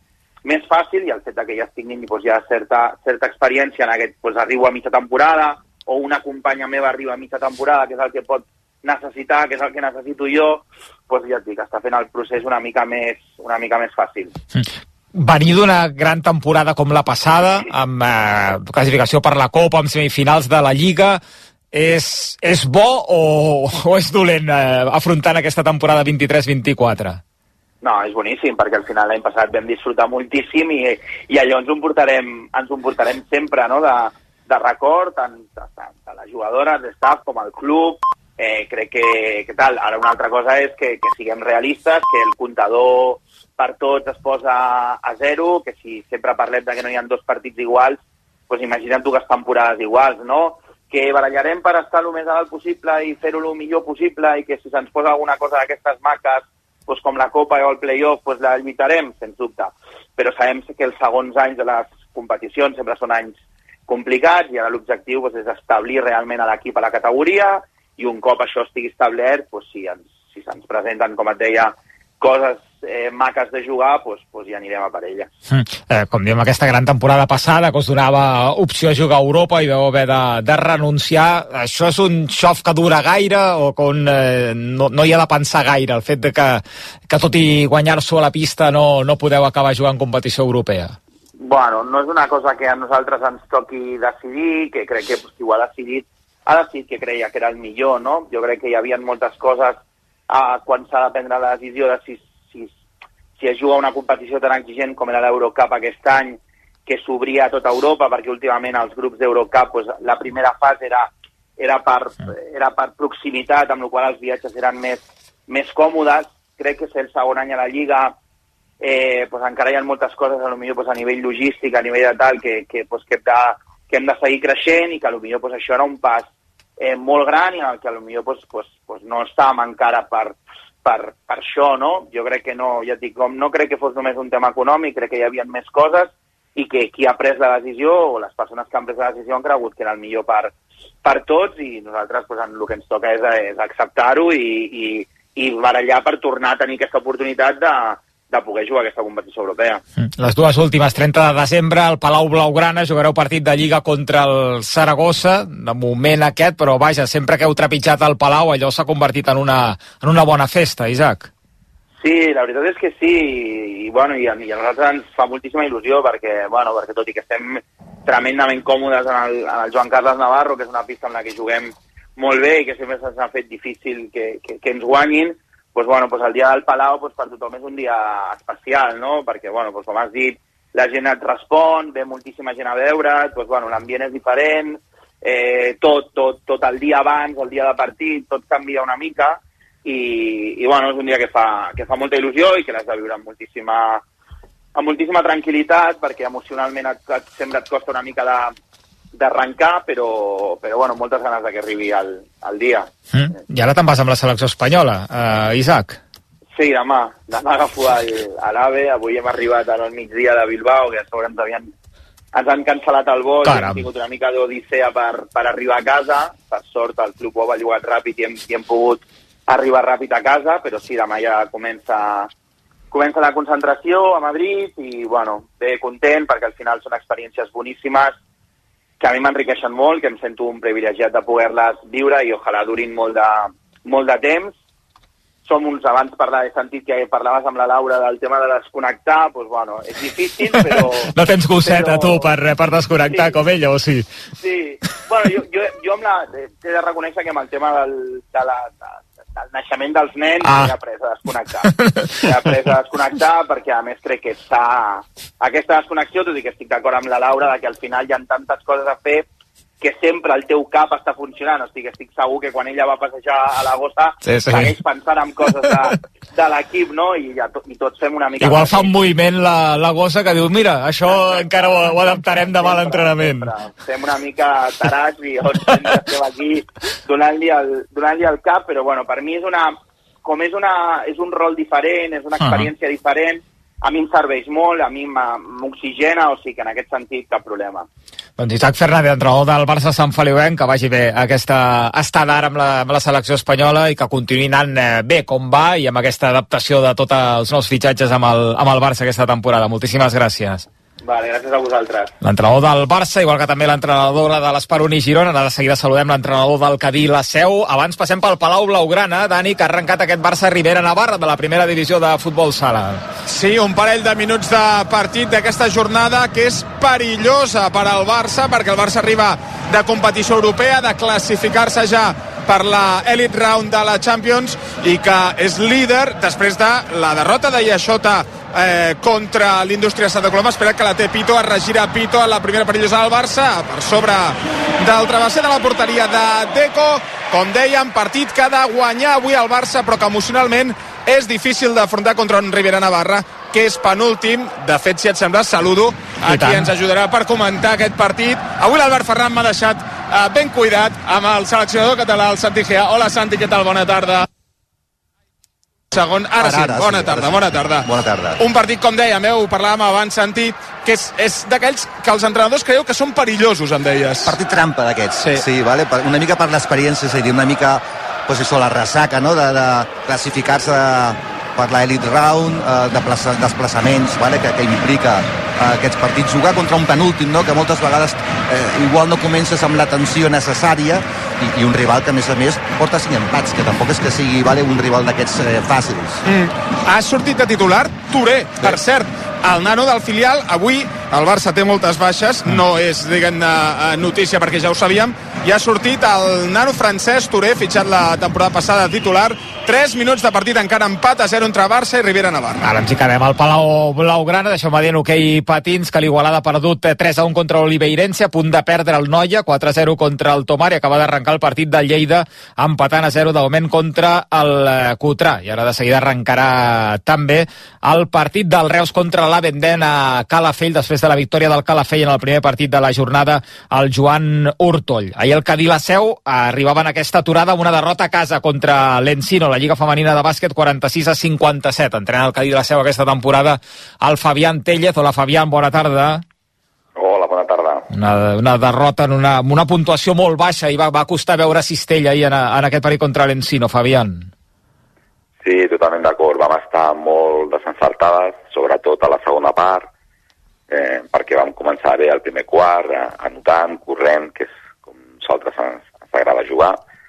més fàcil, i el fet que ja tinguin doncs, ja certa, certa experiència en aquest, doncs, arribo a mitja temporada, o una companya meva arriba a mitja temporada, que és el que pot necessitar, que és el que necessito jo, doncs ja et dic, està fent el procés una mica més, una mica més fàcil. Venir d'una gran temporada com la passada, amb eh, classificació per la Copa, amb semifinals de la Lliga, és, és bo o, o és dolent eh, afrontant aquesta temporada vint-i-tres vint-i-quatre? No, és boníssim, perquè al final l'any passat vam disfrutar moltíssim i, i allò ens ho portarem, ens ho portarem sempre, no?, de, de record, tant de, de les jugadores, de staff, com el club. Eh, crec que, que tal. Ara una altra cosa és que, que siguem realistes, que el comptador per tots es posa a zero, que si sempre parlem de que no hi ha dos partits iguals, doncs imagina't dues temporades iguals, no? Que barallarem per estar el més a dalt possible i fer-ho el millor possible, i que si se'ns posa alguna cosa d'aquestes maques, doncs com la Copa o el Playoff, doncs la lluitarem, sens dubte. Però sabem que els segons anys de les competicions sempre són anys complicats, i ara l'objectiu doncs, és establir realment a l'equip a la categoria, i un cop això estigui establert, doncs, si, ens, si se'ns presenten, com et deia, coses eh, maques de jugar, doncs, doncs ja anirem a per elles. Mm. Eh, com diem, aquesta gran temporada passada que us donava opció a jugar a Europa i vau haver de, de renunciar, això és un xof que dura gaire o com eh, no, no hi ha de pensar gaire, el fet de que, que tot i guanyar-s'ho a la pista no, no podeu acabar jugant competició europea? Bueno, no és una cosa que a nosaltres ens toqui decidir, que crec que qui ho ha decidit ha decidit que creia que era el millor, no? Jo crec que hi havia moltes coses ah, quan s'ha de prendre la decisió de si, si, si es juga una competició tan exigent com era l'Eurocup aquest any, que s'obria a tota Europa, perquè últimament els grups d'Eurocup, pues, la primera fase era, era, per, era per proximitat, amb la qual els viatges eren més, més còmodes. Crec que ser el segon any a la Lliga, eh, pues, encara hi ha moltes coses, a lo millor, pues, a nivell logístic, a nivell de tal, que, que, pues, que, hem, de, que hem de seguir creixent, i que a lo millor pues, això era un pas eh, molt gran, i que a lo millor pues, pues, pues, no estàvem encara per, per, per això, no? Jo crec que no, ja et dic, com no crec que fos només un tema econòmic, crec que hi havia més coses, i que qui ha pres la decisió, o les persones que han pres la decisió, han cregut que era el millor per, per tots, i nosaltres pues, el que ens toca és, és acceptar-ho i, i, i barallar per tornar a tenir aquesta oportunitat de, de poder jugar aquesta competició europea. Les dues últimes, trenta de desembre, al Palau Blaugrana, jugareu partit de Lliga contra el Saragossa, de moment aquest, però vaja, sempre que heu trepitjat el Palau, allò s'ha convertit en una, en una bona festa, Isaac. Sí, la veritat és que sí, i, bueno, i, a, i a nosaltres ens fa moltíssima il·lusió, perquè, bueno, perquè tot i que estem tremendament còmodes en el, en el Joan Carles Navarro, que és una pista en la que juguem molt bé i que sempre se'ns ha fet difícil que, que, que ens guanyin, pues, bueno, pues el dia del Palau pues, per tothom és un dia especial, no? Perquè, bueno, pues, com has dit, la gent et respon, ve moltíssima gent a veure't, pues, bueno, l'ambient és diferent, eh, tot, tot, tot el dia abans, el dia de partit, tot canvia una mica, i, i bueno, és un dia que fa, que fa molta il·lusió i que l'has de viure amb moltíssima, amb moltíssima tranquil·litat, perquè emocionalment et, et, sempre et costa una mica de d'arrencar, però, però bueno, moltes ganes de que arribi el, el dia. Mm. I ara te'n vas amb la selecció espanyola, uh, Isaac. Sí, demà. Demà agafo a l'AVE. Avui hem arribat al migdia de Bilbao, que a sobre ens, havien, ens han cancel·lat el vol. Caram. Hem tingut una mica d'odissea per, per arribar a casa. Per sort, el club ho ha jugat ràpid i hem, i hem pogut arribar ràpid a casa, però sí, demà ja comença, comença la concentració a Madrid i, bueno, bé content, perquè al final són experiències boníssimes que a mi m'enriqueixen molt, que em sento un privilegiat de poder-les viure i ojalà durin molt de, molt de temps. Som uns, abans parlar, he sentit que parlaves amb la Laura del tema de desconnectar, doncs bueno, és difícil, però... No tens gosseta, però... tu, per, per desconnectar sí. Com ella, o sí? Sí, bueno, jo, jo, jo amb la, he de reconèixer que amb el tema del, de la, de, del naixement dels nens ah. he après a desconnectar. He après a desconnectar perquè, a més, crec que està... Aquesta desconnexió, tot i que estic d'acord amb la Laura, de que al final hi ha tantes coses a fer que sempre el teu cap està funcionant. O sigui, estic segur que quan ella va passejar a la gossa sí, sí. segueix pensant en coses de, de l'equip, no? I, ja to, i tots fem una mica... Igual fa un moviment la, la gossa que diu, mira, això sempre, encara ho, ho adaptarem demà a l'entrenament. Fem una mica tarats i llavors estem aquí donant-li el, donant-li el cap, però bueno, per mi és una... Com és, una, és un rol diferent, és una experiència uh-huh. diferent, a mi em serveix molt, a mi m'oxigena, o sigui que en aquest sentit cap problema. Doncs Isaac Fernández, entrenador del Barça Sant Feliuenc, que vagi bé aquesta estada ara amb la, amb la selecció espanyola i que continuï anant bé com va i amb aquesta adaptació de tots els nous fitxatges amb el, amb el Barça aquesta temporada. Moltíssimes gràcies. Vale, gràcies a vosaltres. L'entrenador del Barça, igual que també l'entrenadora de l'Esperoni Girona. Ara de seguida saludem l'entrenador del Cadí La Seu. Abans passem pel Palau Blaugrana, Dani, que ha arrencat aquest Barça Ribera Navarra de la primera divisió de futbol sala. Sí, un parell de minuts de partit d'aquesta jornada que és perillosa per al Barça, perquè el Barça arriba de competició europea, de classificar-se ja per la Elite Round de la Champions i que és líder després de la derrota de Iaxota eh, contra l'Indústria Santa Coloma. Espera que la té Pito, es regira Pito a la primera perillosa del Barça, per sobre del travesser de la porteria de Deco. Com dèiem, partit que ha de guanyar avui el Barça, però que emocionalment és difícil d'afrontar contra un Ribera Navarra, que és penúltim. De fet, si et sembla, saludo a qui ens ajudarà per comentar aquest partit. Avui l'Albert Ferran m'ha deixat eh, ben cuidat amb el seleccionador català, el Santi Gea. Hola, Santi, què tal? Bona tarda. Segon, ara, ara sí, ara, bona sí, tarda, sí. bona tarda. Bona tarda. Un partit, com dèiem, eh, ho parlàvem abans, Santi, que és, és d'aquells que els entrenadors creieu que són perillosos, em deies. Partit trampa d'aquests, sí. sí, vale? Una mica per l'experiència, és a dir, una mica pues això, la ressaca, no?, de, de classificar-se per la Elite Round, eh, de plaça, desplaçaments, vale? que, que implica eh, aquests partits, jugar contra un penúltim, no?, que moltes vegades eh, igual no comences amb la tensió necessària, i, i un rival que a més a més porta cinc empats, que tampoc és que sigui, vale, un rival d'aquests eh, fàcils. Mm. Ha sortit de titular Touré, per cert, el nano del filial. Avui el Barça té moltes baixes, no és, diguem-ne, notícia perquè ja ho sabíem, i ha sortit el nano francès Touré, fitxat la temporada passada titular. tres minuts de partit, encara empat a zero entre Barça i Ribera Navarra. Ara ens hi quedem al Palau Blaugrana, deixeu-me dir en hoquei patins que l'Igualada ha perdut tres a un contra l'Oliveirense, a punt de perdre el Noia, quatre a zero contra el Tomar, i acaba d'arrencar el partit del Lleida empatant a zero de moment contra el Cotrà, i ara de seguida arrencarà també el partit del Reus contra l'Avendén a Calafell, després de la victòria del Calafell en el primer partit de la jornada al Joan Hurtoll. Ahir el Cadí La Seu arribava en aquesta aturada amb una derrota a casa contra l'Encino, la Lliga Femenina de Bàsquet, quaranta-sis a cinquanta-set. Entrena el Cadí La Seu aquesta temporada el Fabián Tellez. Hola, Fabián, bona tarda. Hola, bona tarda. Una, una derrota en una, amb una puntuació molt baixa i va, va costar veure cistella ahir en, en aquest partit contra l'Encino, Fabián. Sí, totalment d'acord. Vam estar molt desencertades, sobretot a la segona part, eh, perquè vam començar bé el primer quart, eh, anotant, corrent, que és com nosaltres ens, ens agrada jugar,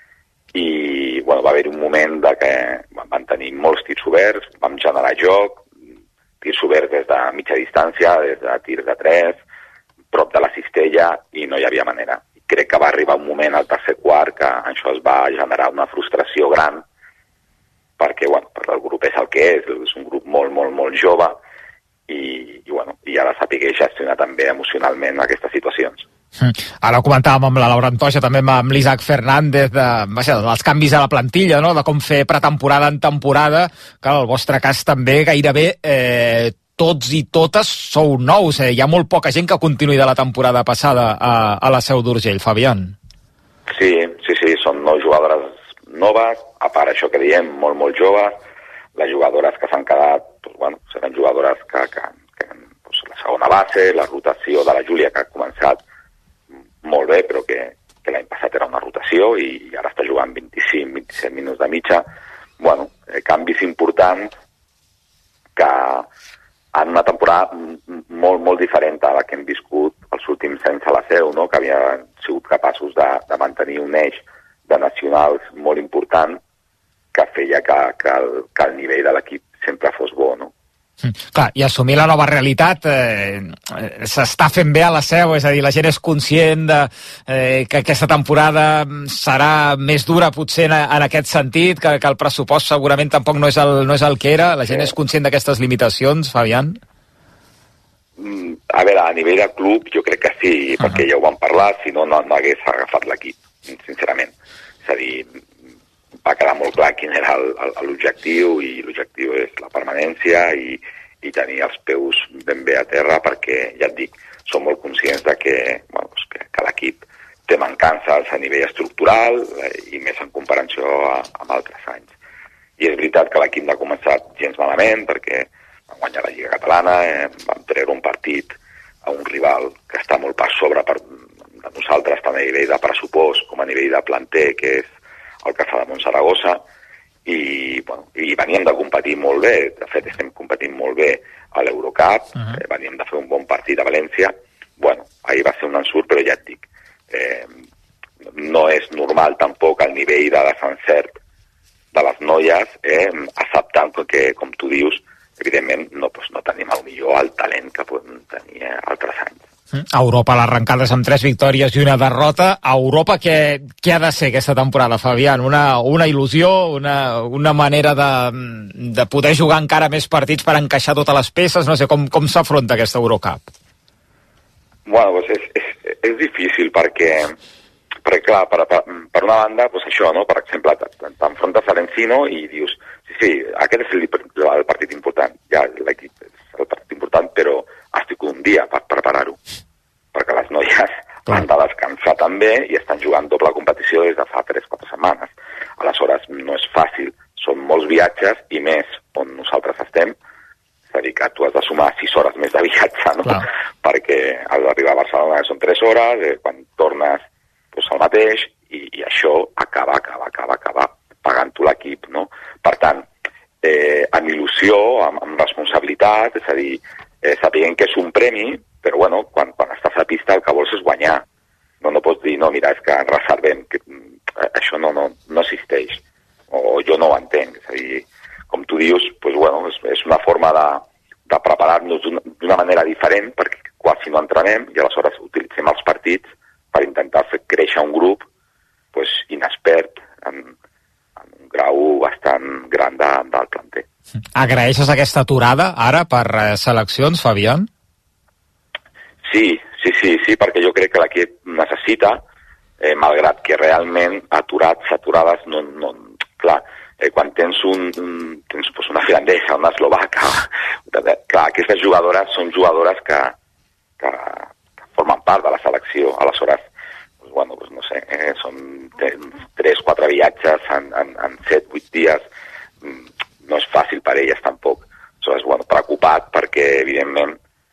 i bueno, va haver-hi un moment de que vam tenir molts tirs oberts, vam generar joc, tirs oberts des de mitja distància, des de tirs de tres, prop de la cistella, i no hi havia manera. Crec que va arribar un moment al tercer quart que això es va generar una frustració gran, perquè bueno, el grup és el que és, és un grup molt, molt, molt jove, i, i, bueno, i ha de saber gestionar també emocionalment aquestes situacions. Ara ho comentàvem amb la Laura Antoja, també amb l'Isaac Fernández, de, vaja, dels canvis a la plantilla, no?, de com fer pretemporada en temporada, que en el vostre cas també gairebé eh, tots i totes sou nous, eh? Hi ha molt poca gent que continuï de la temporada passada a, a la Seu d'Urgell, Fabián. Sí, sí, sí, són nou jugadores noves, a part això que diem, molt, molt joves. Les jugadores que s'han quedat, doncs, bueno, seran jugadores que, que, que doncs, la segona base, la rotació de la Júlia, que ha començat molt bé, però que, que l'any passat era una rotació i ara està jugant vint-i-cinc vint-i-set minuts de mitja. Bueno, eh, canvis importants que en una temporada molt, molt diferent a la que hem viscut els últims anys a la Seu, no?, que havien sigut capaços de, de mantenir un eix de nacionals molt important que feia que, que, el, que el nivell de l'equip sempre fos bo, no? Mm, clar, i assumir la nova realitat eh, s'està fent bé a la Seu, és a dir, la gent és conscient de, eh, que aquesta temporada serà més dura potser en, en aquest sentit, que, que el pressupost segurament tampoc no és el, no és el que era, la gent sí. És conscient d'aquestes limitacions, Fabián? Mm, a veure, a nivell de club jo crec que sí, uh-huh. perquè ja ho vam parlar, si no, no, no hagués agafat l'equip, sincerament. És a dir, va quedar molt clar quin era l'objectiu, i l'objectiu és la permanència i, i tenir els peus ben bé a terra, perquè, ja et dic, som molt conscients de que, bueno, que, que l'equip té mancances a nivell estructural i més en comparació a, amb altres anys. I és veritat que l'equip no ha començat gens malament, perquè vam guanyar la Lliga Catalana, eh, vam treure un partit a un rival que està molt per sobre per, de nosaltres, tant a nivell de pressupost com a nivell de planter, que és el Casademont Saragossa, i, bueno, i veníem de competir molt bé, de fet estem competint molt bé a l'Eurocup, uh-huh. eh, veníem de fer un bon partit a València, bueno, ahir va ser un ensurt, però ja et dic, eh, no és normal tampoc el nivell de desencert de les noies, eh, acceptant que, com tu dius, evidentment no, doncs no tenim el millor el talent que podem tenir altres anys. A Europa l'arrencada és amb tres victòries i una derrota. A Europa què, què ha de ser aquesta temporada, Fabián? Una, una il·lusió, una, una manera de, de poder jugar encara més partits per encaixar totes les peces? No sé, com, com s'afronta aquesta Eurocup? Bueno, doncs és, és, és difícil perquè, perquè clar, per, per, per una banda, doncs això, no? Per exemple, t'enfrontes a l'Encino i dius, sí, sí, aquest és el, el partit important, ja l'equip és el partit important, però estic un dia per preparar-ho, perquè les noies Clar. han de descansar també i estan jugant doble competició des de fa tres o quatre setmanes. Aleshores, no és fàcil, són molts viatges i més on nosaltres estem, és a dir, que tu has de sumar sis hores més de viatge, no? Clar. Perquè has d'arribar a Barcelona són tres hores, eh, quan tornes doncs, el mateix, i, i això acaba, acaba, acaba, acaba pagant tu l'equip, no? Per tant, eh, amb il·lusió, amb, amb responsabilitat, és a dir, eh, sabent que és un premi, però bueno, quan, quan estàs a pista el que vols és guanyar. No, no pots dir, no, mira, és que ens reservem, que eh, això no, no, no existeix, o jo no ho entenc. És a dir, com tu dius, pues, bueno, és, és una forma de, de preparar-nos d'una manera diferent, perquè quasi no entrenem, i aleshores utilitzem els partits per intentar fer créixer un grup pues, inexpert en, en un grau bastant gran de, del planter. Agraeixes aquesta aturada ara per eh, seleccions, Fabián? Sí, sí, sí, sí, perquè jo crec que l'equip necessita, eh, malgrat que realment aturats, aturades, no, no, clar, eh, quan tens, un, un, tens pues, una finlandesa, una eslovaca, clar, aquestes jugadores són jugadores que, que, que formen part de la selecció, aleshores, pues, bueno, pues, no sé, eh, són tres, quatre viatges en, en, en set, vuit dies, no és fàcil per elles tampoc. Aleshores, bueno, preocupat perquè, evidentment,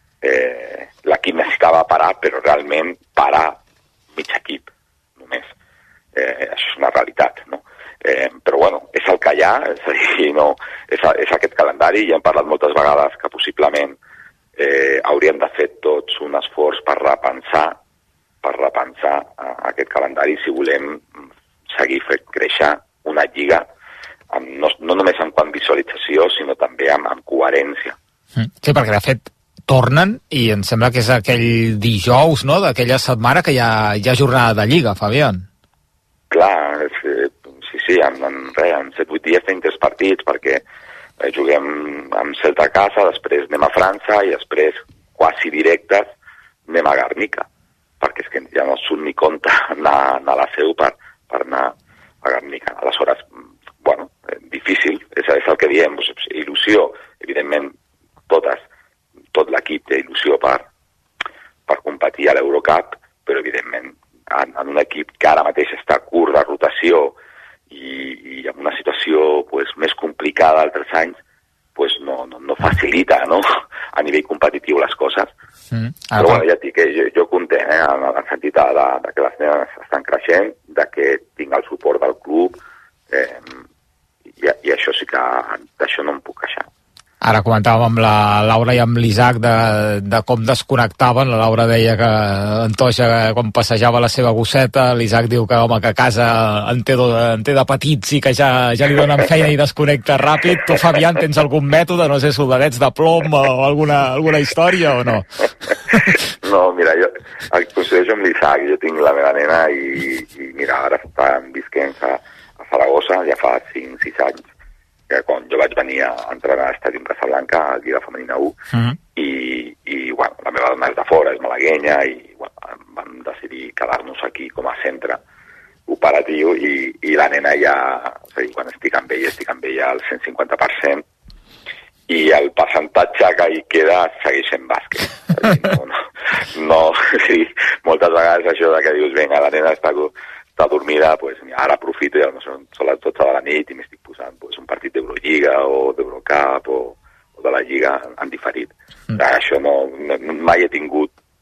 eh, l'equip necessitava parar, però realment parar mig equip, només. Eh, això és una realitat, no? Eh, però, bueno, és el que hi ha, és a dir, no, és, a, és aquest calendari, i hem parlat moltes vegades que possiblement eh, hauríem de fer tots un esforç per repensar, per repensar eh, aquest calendari si volem seguir fent créixer una lliga amb, no, no només en quant visualització, sinó també amb, amb coherència. Sí, perquè de fet tornen i em sembla que és aquell dijous, no?, d'aquella setmana que hi ha, hi ha jornada de Lliga, Fabián. Clar, és, sí, sí, en, en, res, en set vuit dies tenim tres partits perquè eh, juguem amb Celta a casa, després anem a França i després, quasi directes, anem a Garnica, perquè és que ja no surt ni compte anar, anar a la seu per, per anar a Garnica. Aleshores, bueno, eh, difícil, és, és el que diem, doncs, il·lusió, evidentment, totes, tot l'equip té il·lusió per, per competir a l'Eurocup, però evidentment en, en un equip que ara mateix està curt de rotació i, i en una situació pues, més complicada d'altres anys, pues, no, no, no facilita, no?, a nivell competitiu les coses. Mm. Ah, però bueno, ja et dic que jo, jo content, eh, en el sentit de, de, de que les nenes estan creixent, de que tinc el suport del club, eh, i, i això sí que d'això no em puc queixar. Ara comentàvem amb la Laura i amb l'Isaac de, de com desconnectaven. La Laura deia que Antoixa, quan passejava la seva gosseta, l'Isaac diu que, home, que a casa en té, de, en té de petits i que ja, ja li donen feina i desconnecta ràpid. Tu, Fabián, tens algun mètode, no sé, soldadets de plom o alguna, alguna història o no? No, mira, jo coincideixo amb l'Isaac. Jo tinc la meva nena i, i mira, ara estan visquent a, a Saragossa ja fa cinc sis anys, que quan jo vaig venir a entrenar a l'Estadi Casablanca, a Lliga Femenina u, uh-huh. i, i bueno, la meva dona és de fora, és malaguenya, i bueno, vam decidir quedar-nos aquí com a centre operatiu, i, i la nena ja, és a dir, quan estic amb ella, estic amb ella al cent cinquanta per cent, i el percentatge que hi queda segueix en bàsquet. No, no, no, sí, moltes vegades això de que dius, vinga, la nena està... està dormida, pues, ara aprofito i són les dotze de la nit i m'estic posant pues, un partit d'Eurolliga o d'Eurocup o, o de la Lliga en diferit. Mm. Això no, no, mai he tingut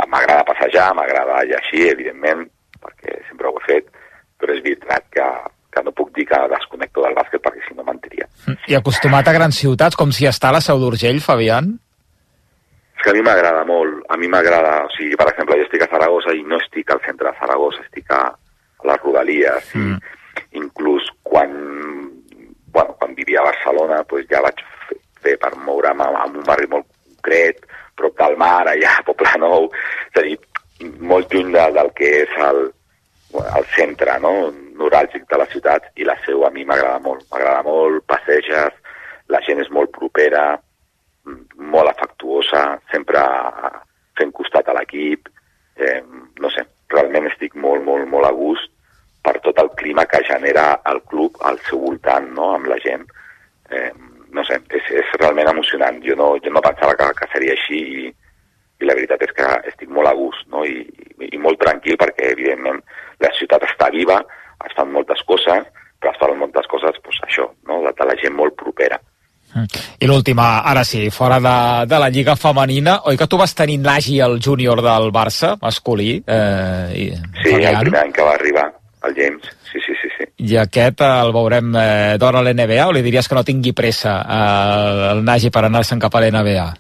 m'agrada passejar, m'agrada llegir, evidentment, perquè sempre ho he fet, però és veritat que, que no puc dir que desconnecto del bàsquet perquè si no mentiria. I acostumat a grans ciutats, com si està a la Seu d'Urgell, Fabián? És que a mi m'agrada molt, a mi m'agrada, o sigui, per exemple, jo estic a Saragossa i no estic al centre de Saragossa, estic a, a les Rodalies, mm. i inclús quan, bueno, quan vivia a Barcelona, pues ja vaig fer, fer per moure'm en un barri molt concret, prop del mar, allà a Poblenou, és a dir, molt lluny de, del que és el, el centre, no?, neuràlgic de la ciutat, i la Seu a mi m'agrada molt, m'agrada molt, passeges, la gent és molt propera, molt afectuosa, sempre fent costat a l'equip, eh, no sé, realment estic molt, molt, molt a gust per tot el clima que genera el club al seu voltant, no?, amb la gent. Eh, no sé, és, és realment emocionant. Jo no, jo no pensava que, que seria així i, i la veritat és que estic molt a gust, no?, i, i, i molt tranquil perquè, evidentment, la ciutat està viva, es fan moltes coses, però es fan moltes coses, doncs això, no?, de, de la gent molt propera. I l'última, ara sí, fora de, de la Lliga Femenina, oi que tu vas tenir l'Agi, el júnior del Barça, masculí? Eh, i, sí, Fabián. El primer any que va arribar, el James, sí, sí, sí. sí. I aquest el veurem eh, d'hora a l'N B A, o li diries que no tingui pressa eh, el Nagy per anar-se'n cap a l'N B A?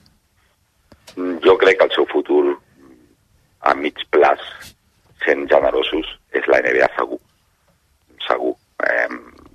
Jo crec que el seu futur a mig plaç, sent generosos, és la N B A segur. Segur. Eh,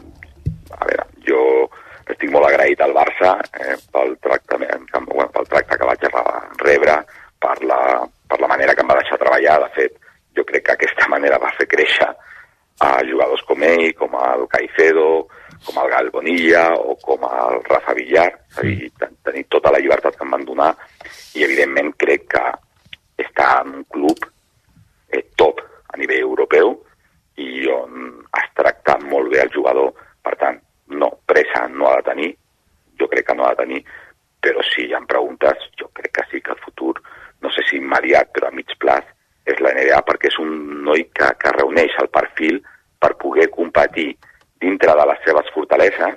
a veure, jo estic molt agraït al Barça eh, pel, tractament, bueno, pel tracte que vaig rebre, per la, per la manera que em va deixar treballar. De fet, jo crec que aquesta manera va fer créixer a jugadors com ell, com el Caicedo, com el Gal Bonilla o com el Rafa Villar. És a dir, tenir tota la llibertat que em van donar i, evidentment, crec que està en un club eh, top a nivell europeu i on has tractat molt bé el jugador. Per tant, no, pressa no ha de tenir, jo crec que no ha de tenir, però si hi ha preguntes, jo crec que sí que el futur, no sé si immediat, però a mig plaç, és la N B A, perquè és un noi que, que reuneix el perfil per poder competir dintre de les seves fortaleses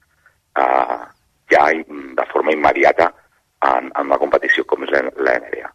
eh, ja de forma immediata en, en una competició com és la, la N B A.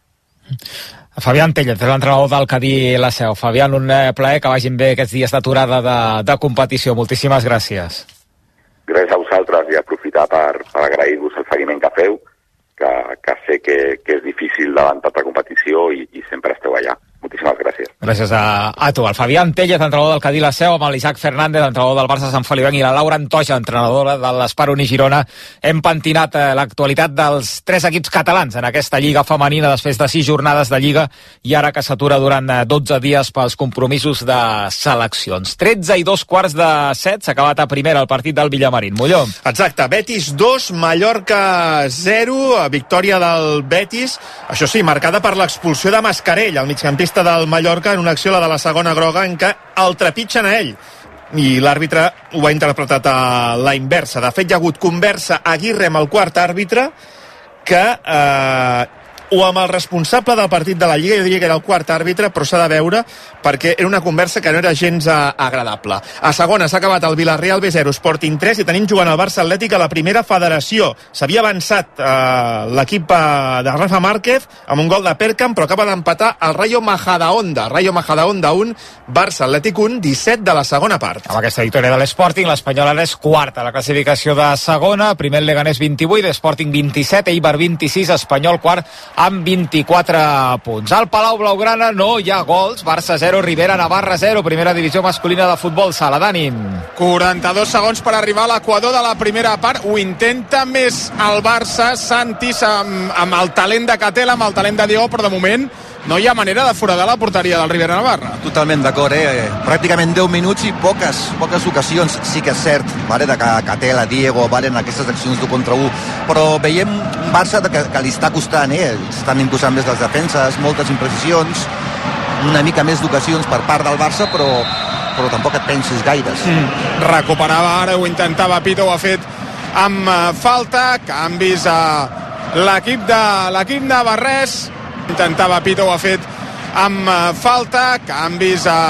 Fabián Tellez, l'entrenador del Cadí la Seu. Fabián, un plaer, que vagin bé aquests dies d'aturada de, de competició. Moltíssimes gràcies. Gràcies a vosaltres i aprofitar per, per agrair-vos el seguiment que feu, que, que sé que, que és difícil davant tanta competició i, i sempre esteu allà. Moltíssimes gràcies. Gràcies a, a tu. El Fabián Tellez, entrenador del Cadí la Seu, amb l'Isaac Fernández, entrenador del Barça Sant Feliuenc, i la Laura Antoja, entrenadora de l'Esparuni Girona. Hem pentinat eh, l'actualitat dels tres equips catalans en aquesta Lliga femenina després de sis jornades de Lliga i ara que s'atura durant dotze dies pels compromisos de seleccions. tretze i dos quarts de set, s'ha acabat a primera el partit del Villamarín. Molló. Exacte, Betis dos, Mallorca zero, victòria del Betis, això sí, marcada per l'expulsió de Mascarell, el migcampista del Mallorca, en una acció, la de la segona groga, en què el trepitgen a ell i l'àrbitre ho ha interpretat a la inversa. De fet, hi ha hagut conversa a Aguirre amb el quart àrbitre que eh, o amb el responsable del partit de la Lliga, jo diria que era el quart àrbitre, però s'ha de veure perquè era una conversa que no era gens agradable. A segona s'ha acabat el Villarreal B zero, Sporting tres, i tenim jugant el Barça Atlètic a la primera federació. S'havia avançat eh, l'equip de Rafa Márquez amb un gol de Perkan, però acaba d'empatar el Rayo Majadahonda. Rayo Majadahonda un, Barça Atlètic un, disset de la segona part. Amb aquesta victòria de l'Sporting, l'Espanyol ara és quarta a la classificació de segona, primer el Leganés vint-i-vuit, Sporting vint-i-set, Eibar vint-i-sis, Espanyol quart amb vint-i-quatre punts. Al Palau Blaugrana no hi ha gols, Barça zero, Rivera Navarra zero, primera divisió masculina de futbol, sala d'ànim. quaranta-dos segons per arribar a l'equador de la primera part, ho intenta més el Barça, Santis amb, amb el talent de Catela, amb el talent de Diego, però de moment no hi ha manera de foradar la porteria del Rivera Navarra. Totalment d'acord, eh? Pràcticament deu minuts i poques, poques ocasions. Sí que és cert, vale, de que Catela, Diego, valen aquestes accions d'un contra un, però veiem un Barça que, que li està costant, eh? Estan imposant més les defenses, moltes imprecisions, una mica més d'ocasions per part del Barça, però, però tampoc et pensis gaires. Mm. Recuperava ara, ho intentava Pito, ho ha fet amb uh, falta, canvis a l'equip de l'equip navarrès. Intentava Pito, ho ha fet amb uh, falta, canvis a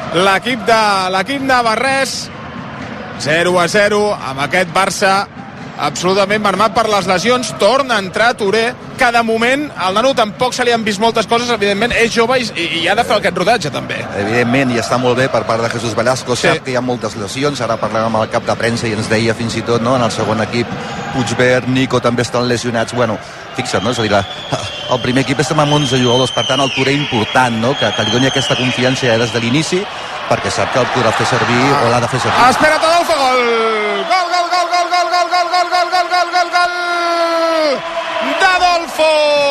l'equip de l'equip navarrès. zero a zero amb aquest Barça absolutament marmat per les lesions. Torna a entrar Touré, que de moment al nano tampoc se li han vist moltes coses, evidentment és jove i, i ha de fer aquest rodatge també. Evidentment, i està molt bé per part de Jesús Velasco, sí. Sap que hi ha moltes lesions, ara parlem amb el cap de premsa i ens deia fins i tot, no?, en el segon equip Puigvert, Nico també estan lesionats. Bueno, fixa't, no?, és a dir, la, el primer equip estem amb onze jugadors, per tant el Touré important, no?, que, que li doni aquesta confiança ja des de l'inici, perquè sap que el podrà fer servir ah. o l'ha de fer servir. Espera Adolfo, gol! Gol, gol, gol, gol, gol, gol, gol, gol, gol, gol, gol, gol, gol! d'Adolfo!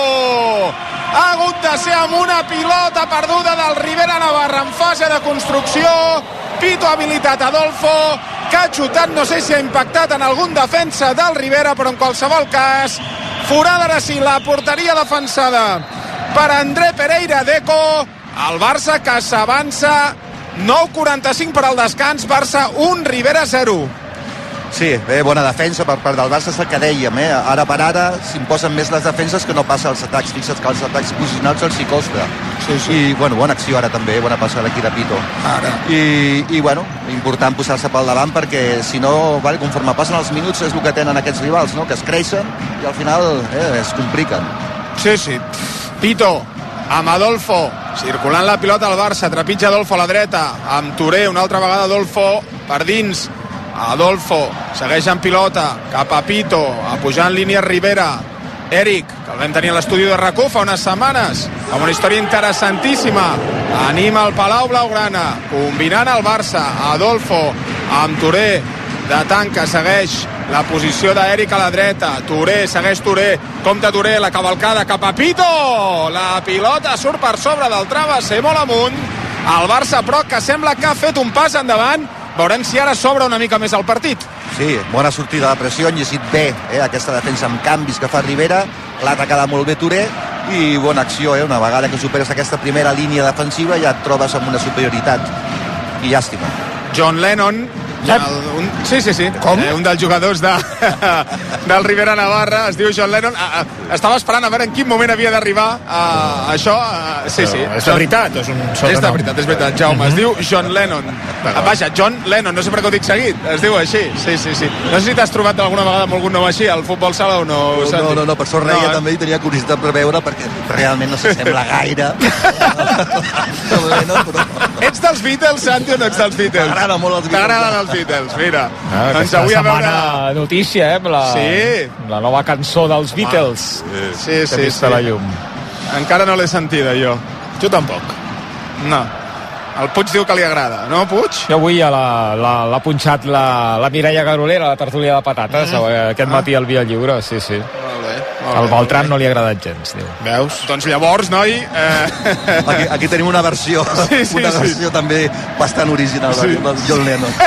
Ha hagut de ser amb una pilota perduda del Rivera Navarra en fase de construcció. Pito ha habilitat Adolfo, que ha xutat, no sé si ha impactat en algun defensa del Rivera, però en qualsevol cas, forada ara sí la porteria defensada per André Pereira Deco. El Barça que s'avança, nou quaranta-cinc per al descans, Barça un, Rivera zero. Sí, bé, bona defensa per part del Barça, és el que dèiem, eh? Ara per ara s'imposen més les defenses que no passa als atacs. Fixa't que els atacs posicionals els hi costa. Sí, sí. I, bueno, bona acció ara també, bona passada aquí de Pito. Ara. I, i bueno, important posar-se pel davant perquè, si no, vale, conforme passen els minuts és el que tenen aquests rivals, no?, que es creixen i al final eh, es compliquen. Sí, sí. Pito, amb Adolfo, circulant la pilota al Barça, trepitja Adolfo a la dreta, amb Touré, una altra vegada Adolfo per dins. Adolfo segueix en pilota cap a Pito, a pujar en línia Rivera. Eric, que el vam tenir a l'estudi de RAC u fa unes setmanes, amb una història interessantíssima, anima el Palau Blaugrana, combinant el Barça. Adolfo amb Touré de tanca, segueix la posició d'Eric a la dreta. Touré, segueix Touré, compta Touré, la cavalcada cap a Pito, la pilota surt per sobre del travesser molt amunt. El Barça, però, que sembla que ha fet un pas endavant. Veurem si ara s'obre una mica més el partit. Sí, bona sortida de pressió, han llegit bé eh, aquesta defensa amb canvis que fa Rivera, l'ha atacada molt bé Touré, i bona acció, eh, una vegada que superes aquesta primera línia defensiva ja et trobes amb una superioritat, i llàstima. John Lennon, el, un, sí, sí, sí, com? Eh, un dels jugadors de, del Rivera Navarra, es diu John Lennon. A, a, estava esperant a veure en quin moment havia d'arribar a, a això. A, sí, sí. És de veritat, és un sobrenom. És de veritat, és veritat, Jaume. Uh-huh. Es diu John Lennon. Ah, vaja, John Lennon, no sé per què ho dic seguit. Es diu així, sí, sí, sí. No sé si t'has trobat alguna vegada amb algun nom així al futbol sala o no. No, no, no, no per sort reia no, eh? També i tenia curiositat per veure, perquè realment no s'assembla gaire. Lennon, però... Ets dels Beatles, Santi, o no ets dels Beatles? T'agraden molt els Beatles. T'agraden els Beatles, mira. Ah, doncs avui a veure... notícia, eh, amb la, sí. la nova cançó dels Home. Beatles. Sí, sí, sí. sí. La llum. Encara no l'he sentida, jo. Jo tampoc. No. El Puig diu que li agrada, no, Puig? Jo avui ja l'ha punxat la, la Mireia Garolera, la tertúlia de patates, mm. aquest matí al Via Lliure, sí, sí. Molt bé. Al Beltran no li ha agradat gens, diu. Veus? Doncs llavors, noi... Eh... Aquí, aquí tenim una versió, sí, sí, una versió sí. també bastant original sí. del John Lennon.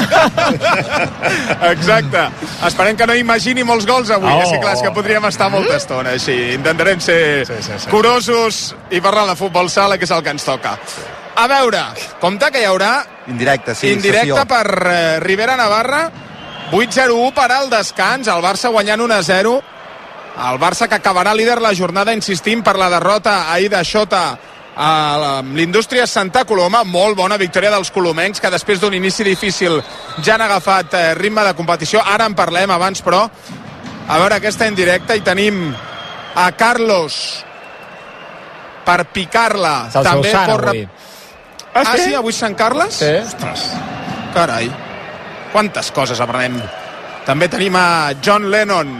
Exacte. Esperem que no imagini molts gols avui, oh, sí, clar, és que podríem estar molta estona així. Intentarem ser sí, sí, sí. curosos i parlar de futbol sala, que és el que ens toca. A veure, compte que hi haurà... Indirecte, sí. Indirecte sessió. Per eh, Rivera Navarra. vuit zero u per al descans, el Barça guanyant un a zero. El Barça que acabarà líder la jornada, insistim, per la derrota ahir de Xota a l'Indústria Santa Coloma. Molt bona victòria dels colomencs, que després d'un inici difícil ja han agafat ritme de competició. Ara en parlem, abans, però, a veure aquesta en directe, i tenim a Carlos per picar-la. També por... Ah, ah, sí? Avui Sant Carles? Sí. Ostres, carai. Quantes coses aprenem. També tenim a John Lennon.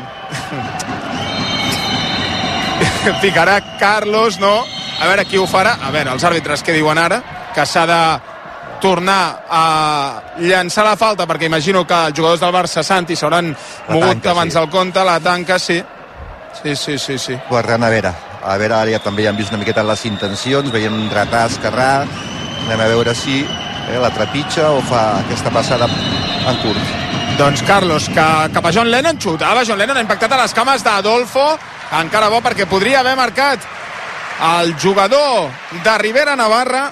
Picarà Carlos, no? A veure qui ho farà. A veure, els àrbitres què diuen ara? Que s'ha de tornar a llançar la falta, perquè imagino que els jugadors del Barça, Santi, s'hauran mogut tanca, abans sí. del compte. La tanca, sí. Sí, sí, sí, sí. Guarda, a veure, a veure, ara ja també ja hem vist una miqueta les intencions, veiem retà, esquerrà. Anem a veure si eh, la trepitja o fa aquesta passada en curt. Doncs Carlos, que cap a John Lennon xutava. John Lennon ha impactat a les cames d'Adolfo. Encara bo, perquè podria haver marcat el jugador de Rivera Navarra.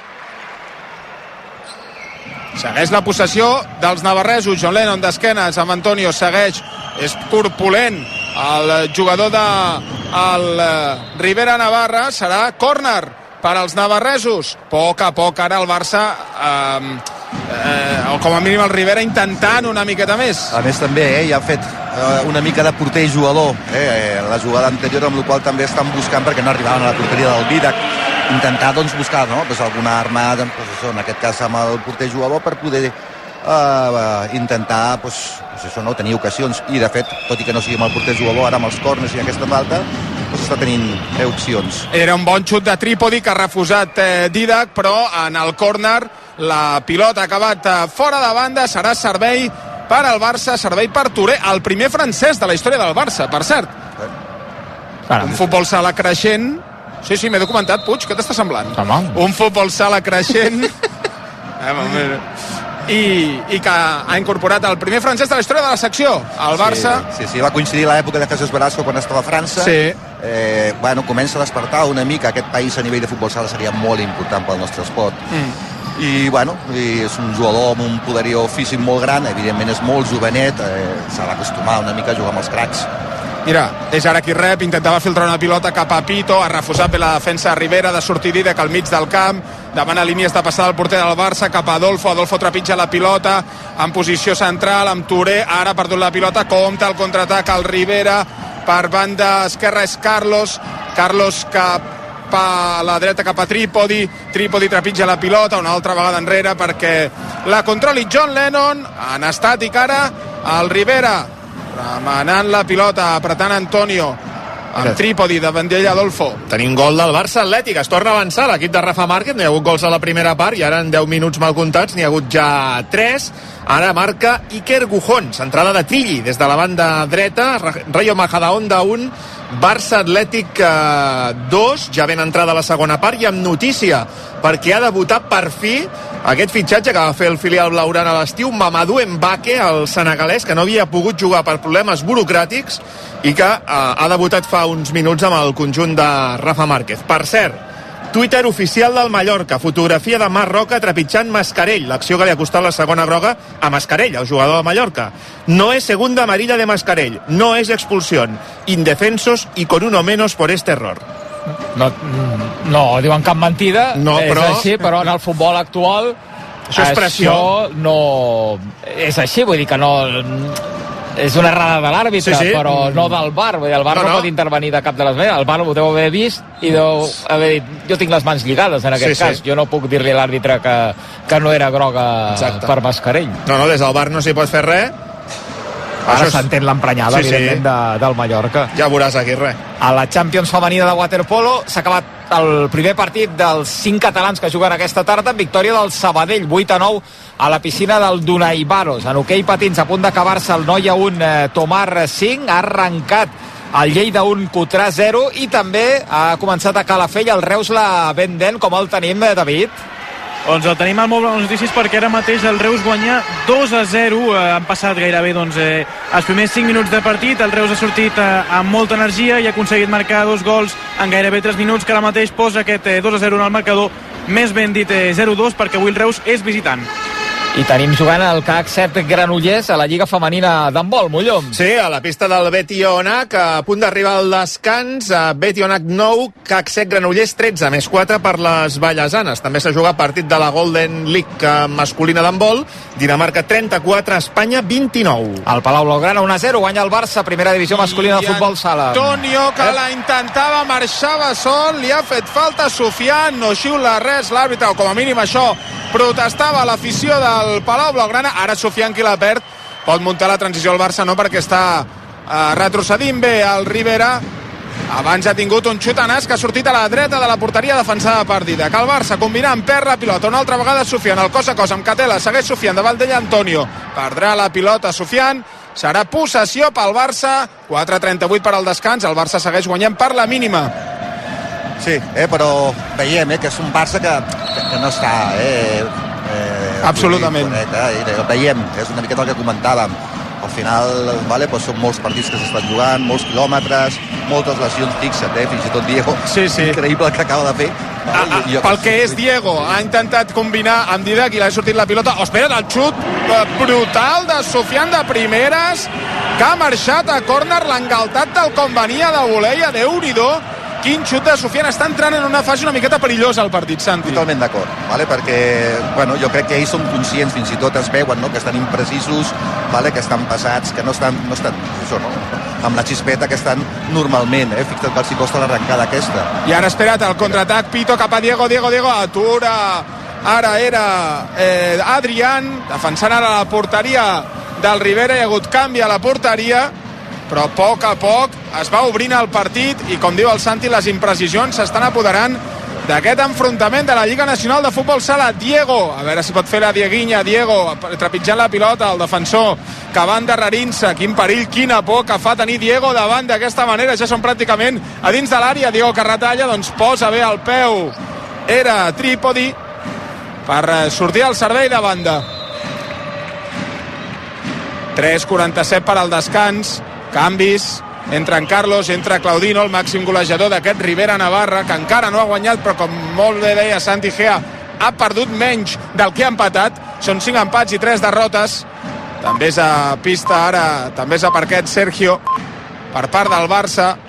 Segueix la possessió dels navarresos. John Lennon d'esquenes amb Antonio, segueix, és corpulent el jugador de el Rivera Navarra. Serà córner per als navarresos. Poc a poc ara el Barça eh, eh, o com a mínim el Rivera intentant una miqueta més. A més també, eh, ja ha fet una mica de porter i jugador, eh, la jugada anterior, amb la qual també estan buscant, perquè no arribaven a la porteria del Didac, intentar doncs, buscar no? pues, alguna arma, doncs, això, en aquest cas amb el porter i jugador, per poder uh, intentar pues, pues això, no? tenir ocasions, i de fet, tot i que no sigui amb el porter i jugador, ara amb els corners i aquesta falta, pues, està tenint eh, opcions. Era un bon xut de Trípodi que ha refusat eh, Didac, però en el córner la pilota ha acabat eh, fora de banda, serà servei per al Barça, servei per Touré, el primer francès de la història del Barça, per cert. Un futbol sala creixent. Sí, sí, m'he documentat, Puig, què t'està semblant? Home. Un futbol sala creixent i, i que ha incorporat el primer francès de la història de la secció, el Barça. Sí, sí, sí, va coincidir l'època de Jesús Velasco quan estava a França. Sí. Eh, bueno, comença a despertar una mica. Aquest país a nivell de futbol sala seria molt important pel nostre esport. Mm. I, bueno, i és un jugador amb un poderío físic molt gran, evidentment és molt jovenet, eh, s'ha d'acostumar una mica a jugar amb els cracs. Mira, és ara qui rep, intentava filtrar una pilota cap a Pito, ha refusat bé la defensa de Rivera, de sortir Didac al mig del camp, demana línies de passada del porter del Barça cap a Adolfo, Adolfo trepitja la pilota en posició central, amb Touré, ara ha perdut la pilota, compta el contraatac al Rivera, per banda esquerra és Carlos, Carlos cap a la dreta cap a Trípodi, Trípodi trepitja la pilota una altra vegada enrere perquè la controli John Lennon, en estàtic ara el Rivera remenant la pilota, apretant Antonio amb Trípodi davant d'ell Adolfo. Tenim gol del Barça Atlètic, es torna a avançar l'equip de Rafa Márquez, no hi ha hagut gols a la primera part i ara en deu minuts mal comptats n'hi ha hagut ja tres. Ara marca Iker Gujón, centrada de Trilli des de la banda dreta, Rayo Majadahonda un, Barça Atlètic eh, dos, ja ben entrada a la segona part, i amb notícia, perquè ha debutat per fi aquest fitxatge que va fer el filial blaugrana a l'estiu, Mamadou Mbake, el senegalès, que no havia pogut jugar per problemes burocràtics i que eh, ha debutat fa uns minuts amb el conjunt de Rafa Márquez. Per cert, Twitter oficial del Mallorca, fotografia de Marc Roca trepitjant Mascarell, l'acció que li ha costat la segona groga a Mascarell, el jugador de Mallorca. No es segunda amarilla de Mascarell, no es expulsión, indefensos y con uno menos por este error. No, no diuen cap mentida, no, és però... així, però en el futbol actual això és pressió. Això no... És així, vull dir que no... És una errada de l'àrbitre, sí, sí. però no del V A R. Vull dir, el V A R no, no. no pot intervenir de cap de les maneres. El V A R ho deu haver vist i deu haver dit, jo tinc les mans lligades en aquest sí, cas. Sí. Jo no puc dir-li a l'àrbitre que, que no era groga Exacte. Per Mascarell. No, no, des del V A R no s'hi pot fer res. Ara s'entén l'emprenyada, sí, evidentment, sí. De, del Mallorca. Ja veuràs aquí, res. A la Champions femenina de waterpolo s'ha acabat el primer partit dels cinc catalans que juguen aquesta tarda, victòria del Sabadell, vuit a nou a la piscina del Donaibaros. En hoquei patins, a punt d'acabar-se el Noia un, eh, Tomar cinc, ha arrencat el Lleida un, Cotrà zero, i també ha començat a Calafell el Reus la Vendent. Com el tenim, eh, David? Doncs el tenim amb molt bones notícies perquè ara mateix el Reus guanya dos a zero, eh, han passat gairebé doncs, eh, els primers cinc minuts de partit, el Reus ha sortit eh, amb molta energia i ha aconseguit marcar dos gols en gairebé tres minuts, que ara mateix posa aquest eh, dos a zero en el marcador, més ben dit eh, zero a dos, perquè avui el Reus és visitant. I tenim jugant el C A C set Granollers a la Lliga Femenina d'handbol, Mollom. Sí, a la pista del Betionac, a punt d'arribar al descans, a Betionac nou, C A C set Granollers tretze, més quatre per les Vallesanes. També s'ha jugat partit de la Golden League masculina d'handbol, Dinamarca trenta-quatre, Espanya vint-i-nou. Al Palau Blaugrana un a zero, guanya el Barça, primera divisió masculina de futbol sala. Antonio, que la intentava, marxava sol, li ha fet falta Sofian, no xiula res l'àrbitre, o com a mínim això protestava l'afició del Palau Blaugrana. Ara Sofian, qui la perd, pot muntar la transició al Barça, no, perquè està eh, retrocedint bé el Rivera. Abans ha tingut un xut a nas que ha sortit a la dreta de la porteria defensada per Didac. El Barça combinant, perd la pilota una altra vegada Sofian, el cos a cos amb Catela, segueix Sofian, davant d'ell Antonio, perdrà la pilota Sofian, serà possessió pel Barça, quatre trenta-vuit per al descans, el Barça segueix guanyant per la mínima. Sí, eh, però veiem eh, que és un Barça que, que, que no està eh, eh, absolutament correcte, eh, el veiem, és una miqueta el que comentàvem. Al final, vale, doncs són molts partits que s'estan jugant, molts quilòmetres, moltes lesions, fixa't, eh, fins i tot Diego, sí, sí. Increïble el que acaba de fer. Vale, ah, ah, jo, pel que és Diego, ha intentat combinar amb Didac i l'ha sortit la pilota. Oh, espera, el xut brutal de Sofian de primeres, que ha marxat a córner, l'engaltat tal com venia de voler, a Déu-n'hi-do. quin xut de Sofian. Està entrant en una fase una miqueta perillosa el partit, Santi. Totalment d'acord, vale? Perquè bueno, jo crec que ells són conscients, fins i tot es veuen, no? Que estan imprecisos, vale? Que estan passats, que no estan, no estan això, no? Amb la xispeta que estan normalment, eh? Fixa't que els hi costa l'arrencada aquesta. I ara espera't el contraatac, Pito cap a Diego, Diego, Diego, atura, ara era eh, Adrián, defensant ara la porteria del Rivera, hi ha hagut canvi a la porteria, però a poc a poc es va obrint el partit i, com diu el Santi, les imprecisions s'estan apoderant d'aquest enfrontament de la Lliga Nacional de Futbol Sala. Diego, a veure si pot fer la Dieguinha, Diego, trepitjant la pilota, el defensor que va endarrerint-se, quin perill, quina por que fa tenir Diego davant d'aquesta manera, ja són pràcticament a dins de l'àrea. Diego que retalla, doncs posa bé el peu, era trípodi per sortir al servei de banda. tres quaranta-set per al descans, canvis, entra en Carlos, entra Claudino, el màxim golejador d'aquest Rivera Navarra, que encara no ha guanyat, però com molt bé deia Santi Gea, ha perdut menys del que ha empatat, són cinc empats i tres derrotes. També és a pista ara, també és a parquet Sergio, per part del Barça,